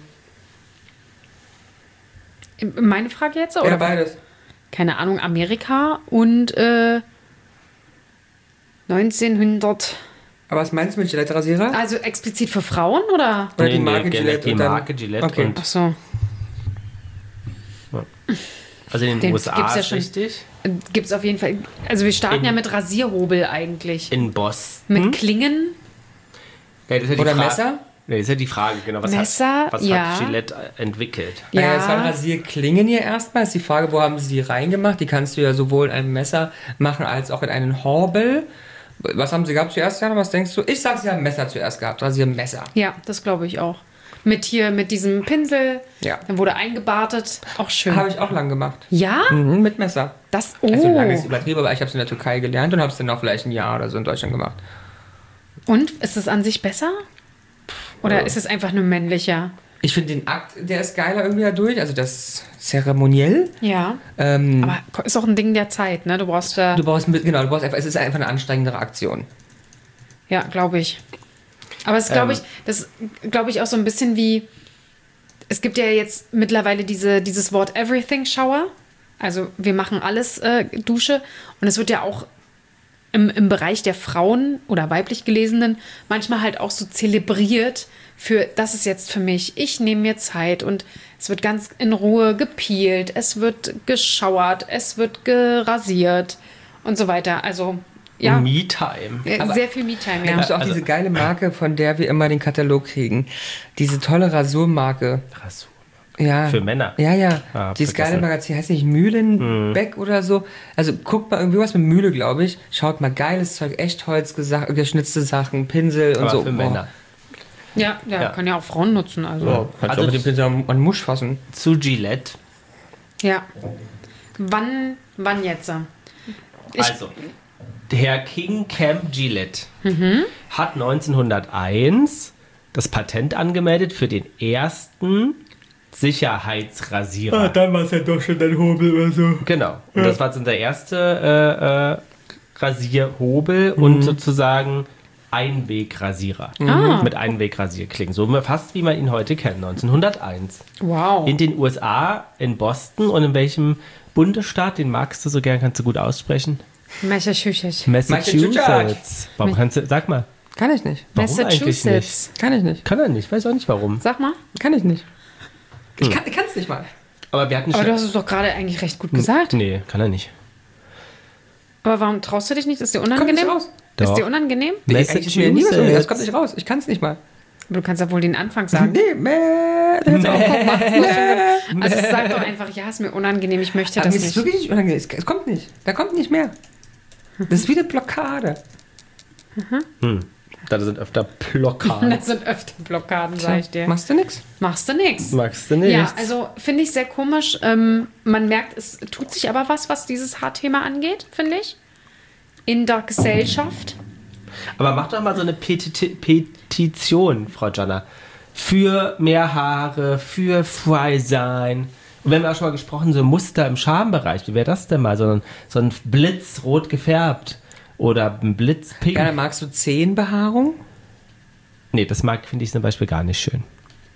Meine Frage jetzt? Oder? Oder beides. Keine Ahnung, Amerika und 1900. Aber was meinst du mit Gillette-Rasierer? Also explizit für Frauen oder? Oder die Marke generell Gillette Die und dann- Marke Gillette Okay. und Ach so. also in den Den USA gibt's ja ist schon. richtig. Gibt es auf jeden Fall. Also wir starten In- ja mit Rasierhobel eigentlich. In Boston. Mit Klingen. Ja, das ist ja die Oder Frage. Messer? Nee, das ist ja die Frage, genau. Was Messer, hat ja. Gillette entwickelt? Naja, es Ja. waren Rasierklingen hier erstmal. Ist die Frage, wo haben sie die reingemacht? Die kannst du ja sowohl in ein Messer machen als auch in einen Horbel. Was haben sie gehabt zuerst, Jana? Was denkst du? Ich sag, sie haben Messer zuerst gehabt. Rasiermesser. Ja, das glaube ich auch. Mit diesem Pinsel. Ja. Dann wurde eingebartet. Auch schön. Habe ich auch lang gemacht. Ja? Mhm, mit Messer. Das. Also lange ist Oh. übertrieben, aber ich habe es in der Türkei gelernt und habe es dann auch vielleicht ein Jahr oder so in Deutschland gemacht. Und ist es an sich besser? Oder ist es einfach nur männlicher? Ich finde den Akt, der ist geiler irgendwie dadurch. Also das zeremoniell. Ja. Aber ist auch ein Ding der Zeit, ne? Du brauchst da. du brauchst einfach, es ist einfach eine anstrengendere Aktion. Ja, glaube ich. Aber es glaube ich auch so ein bisschen wie, es gibt ja jetzt mittlerweile dieses Wort Everything Shower. Also wir machen alles Dusche. Und es wird ja auch im Bereich der Frauen oder weiblich Gelesenen manchmal halt auch so zelebriert für, das ist jetzt für mich, ich nehme mir Zeit und es wird ganz in Ruhe gepeelt, es wird geschauert, es wird gerasiert und so weiter. Also ja, Me-Time. sehr viel Me-Time, Da ja. hast du auch diese geile Marke, von der wir immer den Katalog kriegen. Diese tolle Rasurmarke. Rasur. Ja. Für Männer. Ja, ja. Ah, Dieses geile vergessen. Magazin heißt nicht Mühlenbeck oder so. Also guckt mal irgendwie was mit Mühle, glaube ich. Schaut mal, geiles Zeug, Echtholz, geschnitzte Sachen, Pinsel und Aber so. für Männer. Ja, kann ja auch Frauen nutzen. Also. Oh, kannst Also du auch mit dem Pinsel an Musch fassen. Zu Gillette. Ja. Wann jetzt? Also, der King Camp Gillette hat 1901 das Patent angemeldet für den ersten Sicherheitsrasierer. dann war es ja doch schon dein Hobel oder so. Genau. Und das war unser erster Rasierhobel und sozusagen Einwegrasierer. Mit Einwegrasierklingen. So fast wie man ihn heute kennt, 1901. Wow. In den USA, in Boston und in welchem Bundesstaat, den magst du so gern, kannst du gut aussprechen? Massachusetts. Massachusetts. Warum kannst du, sag mal, Kann ich nicht. warum eigentlich Massachusetts. Kann ich nicht. Kann er nicht, weiß auch nicht warum. Sag mal. Kann ich nicht. Ich kann es nicht mal. Aber wir hatten Aber schon. du hast es doch gerade eigentlich recht gut gesagt. Nee, kann er nicht. Aber warum traust du dich nicht? Ist dir Kommt unangenehm? nicht raus. Doch. Ist dir unangenehm? Nee, eigentlich ist mir nie was das kommt nicht raus. Ich kann es nicht mal. Aber du kannst ja wohl den Anfang sagen. Also sag doch einfach, ja, ist mir unangenehm, ich möchte Aber das mir ist nicht. wirklich nicht unangenehm. Es kommt nicht. Da kommt nicht mehr. Das ist wie eine Blockade. Da sind öfter Blockaden. Das sind öfter Blockaden, sag ich dir. Machst du nix? Machst du nix. Magst du nicht? Ja, also finde ich sehr komisch. Man merkt, es tut sich aber was dieses Haarthema angeht, finde ich. In der Gesellschaft. Aber mach doch mal so eine Petition, Frau Janna. Für mehr Haare, für frei sein. Und wir haben ja auch schon mal gesprochen, so ein Muster im Schambereich. Wie wäre das denn mal? So ein Blitz rot gefärbt. Oder ein Blitz pink. Ja, dann magst du Zehenbehaarung? Nee, das finde ich zum Beispiel gar nicht schön.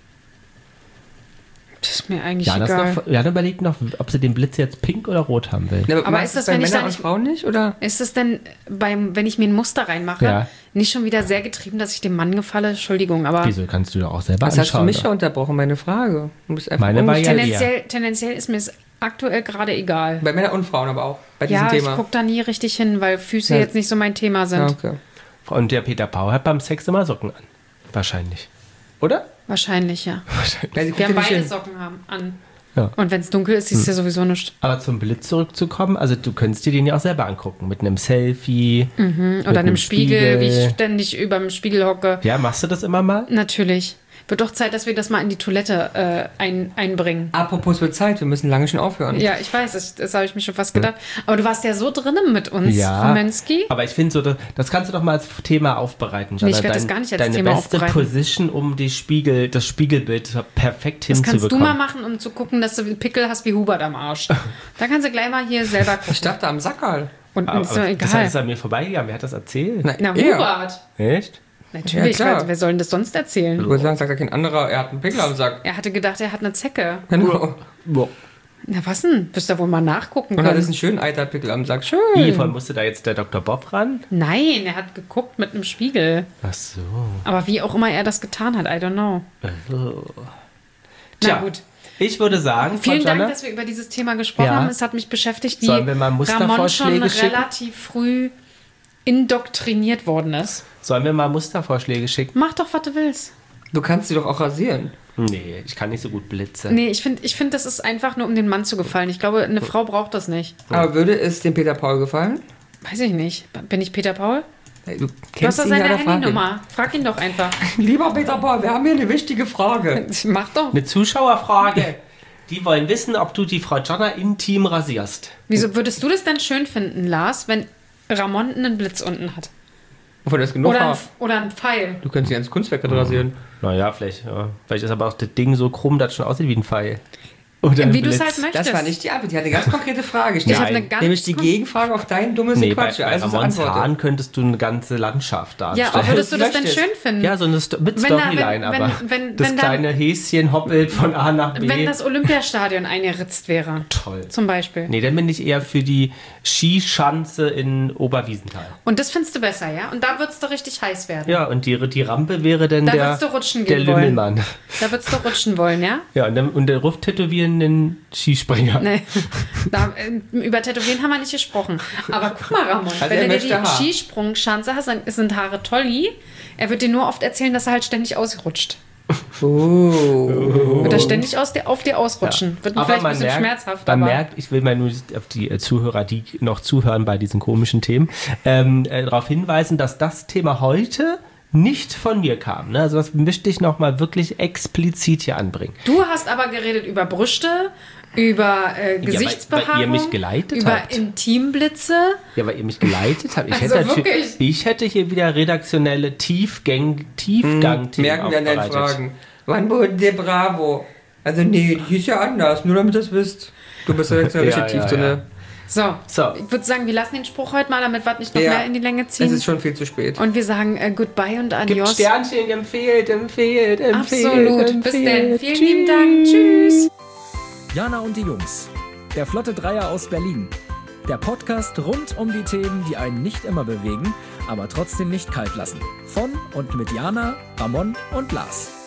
Das ist mir eigentlich Jana egal. überlegt noch, ob sie den Blitz jetzt pink oder rot haben will. Ja, Aber magst ist du das, bei wenn ich Männern da und nicht- Frauen nicht? Oder? Ist es denn, wenn ich mir ein Muster reinmache, Ja. nicht schon wieder sehr getrieben, dass ich dem Mann gefalle? Entschuldigung, aber Wieso kannst du doch auch selber Was hast du anschauen? mich ja unterbrochen, meine Frage? Du bist einfach Meine war ja tendenziell ist mir es aktuell gerade egal. Bei Männern und Frauen aber auch. Bei diesem Ja, ich Thema. gucke da nie richtig hin, weil Füße Ja. jetzt nicht so mein Thema sind. Ja, okay. Und der Peter Paul hat beim Sex immer Socken an. Wahrscheinlich. Oder? Wahrscheinlich, ja. Ja, sie Wir guckt ja haben nicht beide hin. Socken an. Ja. Und wenn es dunkel ist, siehst du ja sowieso nichts. Aber zum Blitz zurückzukommen, also du könntest dir den ja auch selber angucken. Mit einem Selfie. Oder einem Spiegel, wie ich ständig über dem Spiegel hocke. Ja, machst du das immer mal? Natürlich. Wird doch Zeit, dass wir das mal in die Toilette einbringen. Apropos wird Zeit, wir müssen lange schon aufhören. Ja, ich weiß, das habe ich mir schon fast gedacht. Aber du warst ja so drinnen mit uns, Frau Mönski. Aber ich finde so, das kannst du doch mal als Thema aufbereiten, Jana. Nee, ich werde das gar nicht als Thema Thema aufbereiten. Deine beste Position, um das Spiegelbild perfekt hinzubekommen. Das kannst du mal machen, um zu gucken, dass du einen Pickel hast wie Hubert am Arsch. Da kannst du gleich mal hier selber gucken. Ich dachte am Sackerl. Und ist so egal. Das ist an mir vorbeigegangen. Wer hat das erzählt? Na Hubert. Echt? Natürlich, Ja, wer soll denn das sonst erzählen? Ich würde sagen, sagt ja kein anderer, er hat einen Pickel am Sack. Er hatte gedacht, er hat eine Zecke. Genau. Na was denn? Wirst du wohl mal nachgucken Und können. hat jetzt einen schönen Eiterpickel am Sack. Schön. Wie, von musste da jetzt der Dr. Bob ran? Nein, er hat geguckt mit einem Spiegel. Ach so. Aber wie auch immer er das getan hat, I don't know. Tja, Na gut. Ich würde sagen, Vielen Frau Jana, Dank, dass wir über dieses Thema gesprochen haben. Es hat mich beschäftigt, wie Sollen wir mal Ramon schon Mustervorschläge schicken? relativ früh indoktriniert worden ist. Sollen wir mal Mustervorschläge schicken? Mach doch, was du willst. Du kannst sie doch auch rasieren. Nee, ich kann nicht so gut blitzen. Nee, ich find, das ist einfach nur, um den Mann zu gefallen. Ich glaube, eine Frau braucht das nicht. Aber würde es dem Peter Paul gefallen? Weiß ich nicht. Bin ich Peter Paul? Du Du hast kennst doch ihn seine ja, frag ihn. Handynummer. Frag ihn doch einfach. Lieber Peter Paul, wir haben hier eine wichtige Frage. Mach doch. Eine Zuschauerfrage. Die wollen wissen, ob du die Frau Jana intim rasierst. Wieso würdest du das denn schön finden, Lars, wenn Ramon einen Blitz unten hat? Obwohl das genug war. Oder ein Pfeil. Du könntest sie ans Kunstwerk rasieren. Naja, vielleicht. Ja. Vielleicht ist aber auch das Ding so krumm, dass es schon aussieht wie ein Pfeil. Oder ein Wie du es Blitz. halt möchtest. Das war nicht die Antwort. Die hat eine ganz konkrete Frage Ich habe gestellt. eine ganz Nämlich die Gegenfrage auf dein dummes Nee, Quatsch. bei Also Ramons antworte. Haaren könntest du eine ganze Landschaft darstellen. Ja, aber würdest du das denn möchtest. schön finden? Ja, so eine mit Wenn da- Storyline, wenn- aber wenn- das wenn da- kleine Häschen hoppelt von A nach B. Wenn das Olympiastadion eingeritzt wäre. Toll. Zum Beispiel. Nee, dann bin ich eher für die Skischanze in Oberwiesenthal. Und das findest du besser, ja? Und da würdest du richtig heiß werden. Ja, und die Rampe wäre dann Da der, würdest du rutschen der gehen wollen. Lümmelmann. Da würdest du rutschen wollen, ja? Ja, und der Ruf tätowieren den Skispringer. Nee. Über Tätowieren haben wir nicht gesprochen. Aber guck mal, Ramon, Also er wenn du dir möchte die Haar. Skisprungschanze hast, dann sind Haare tolli. Er wird dir nur oft erzählen, dass er halt ständig ausrutscht. Wird er ständig auf dir ausrutschen. Wird Aber vielleicht ein man bisschen merkt, schmerzhaft. man aber merkt, ich will mal nur auf die Zuhörer, die noch zuhören bei diesen komischen Themen, darauf hinweisen, dass das Thema heute nicht von mir kam. Ne? Also das möchte ich nochmal wirklich explizit hier anbringen. du hast aber geredet über Brüste, über Gesichtsbehaarung, weil ihr mich geleitet über habt. Intimblitze. Ja, weil ihr mich geleitet habt. Also wirklich? Ich hätte hier wieder redaktionelle Tiefgang-Themen Merken wir an deinen aufbereitet. Fragen. Wann wurde der Bravo? Also nee, die hieß ja anders. Nur damit du das wisst. Du bist ja jetzt eine Ja, richtig ja, tief drin. So, So. ich würde sagen, wir lassen den Spruch heute mal, damit wir nicht noch Ja. mehr in die Länge ziehen. Es ist schon viel zu spät. Und wir sagen Goodbye und Gibt Adios. Sternchen, empfehlt. Absolut. Bis dann. Vielen lieben Dank. Tschüss. Jana und die Jungs. Der Flotte Dreier aus Berlin. Der Podcast rund um die Themen, die einen nicht immer bewegen, aber trotzdem nicht kalt lassen. Von und mit Jana, Ramon und Lars.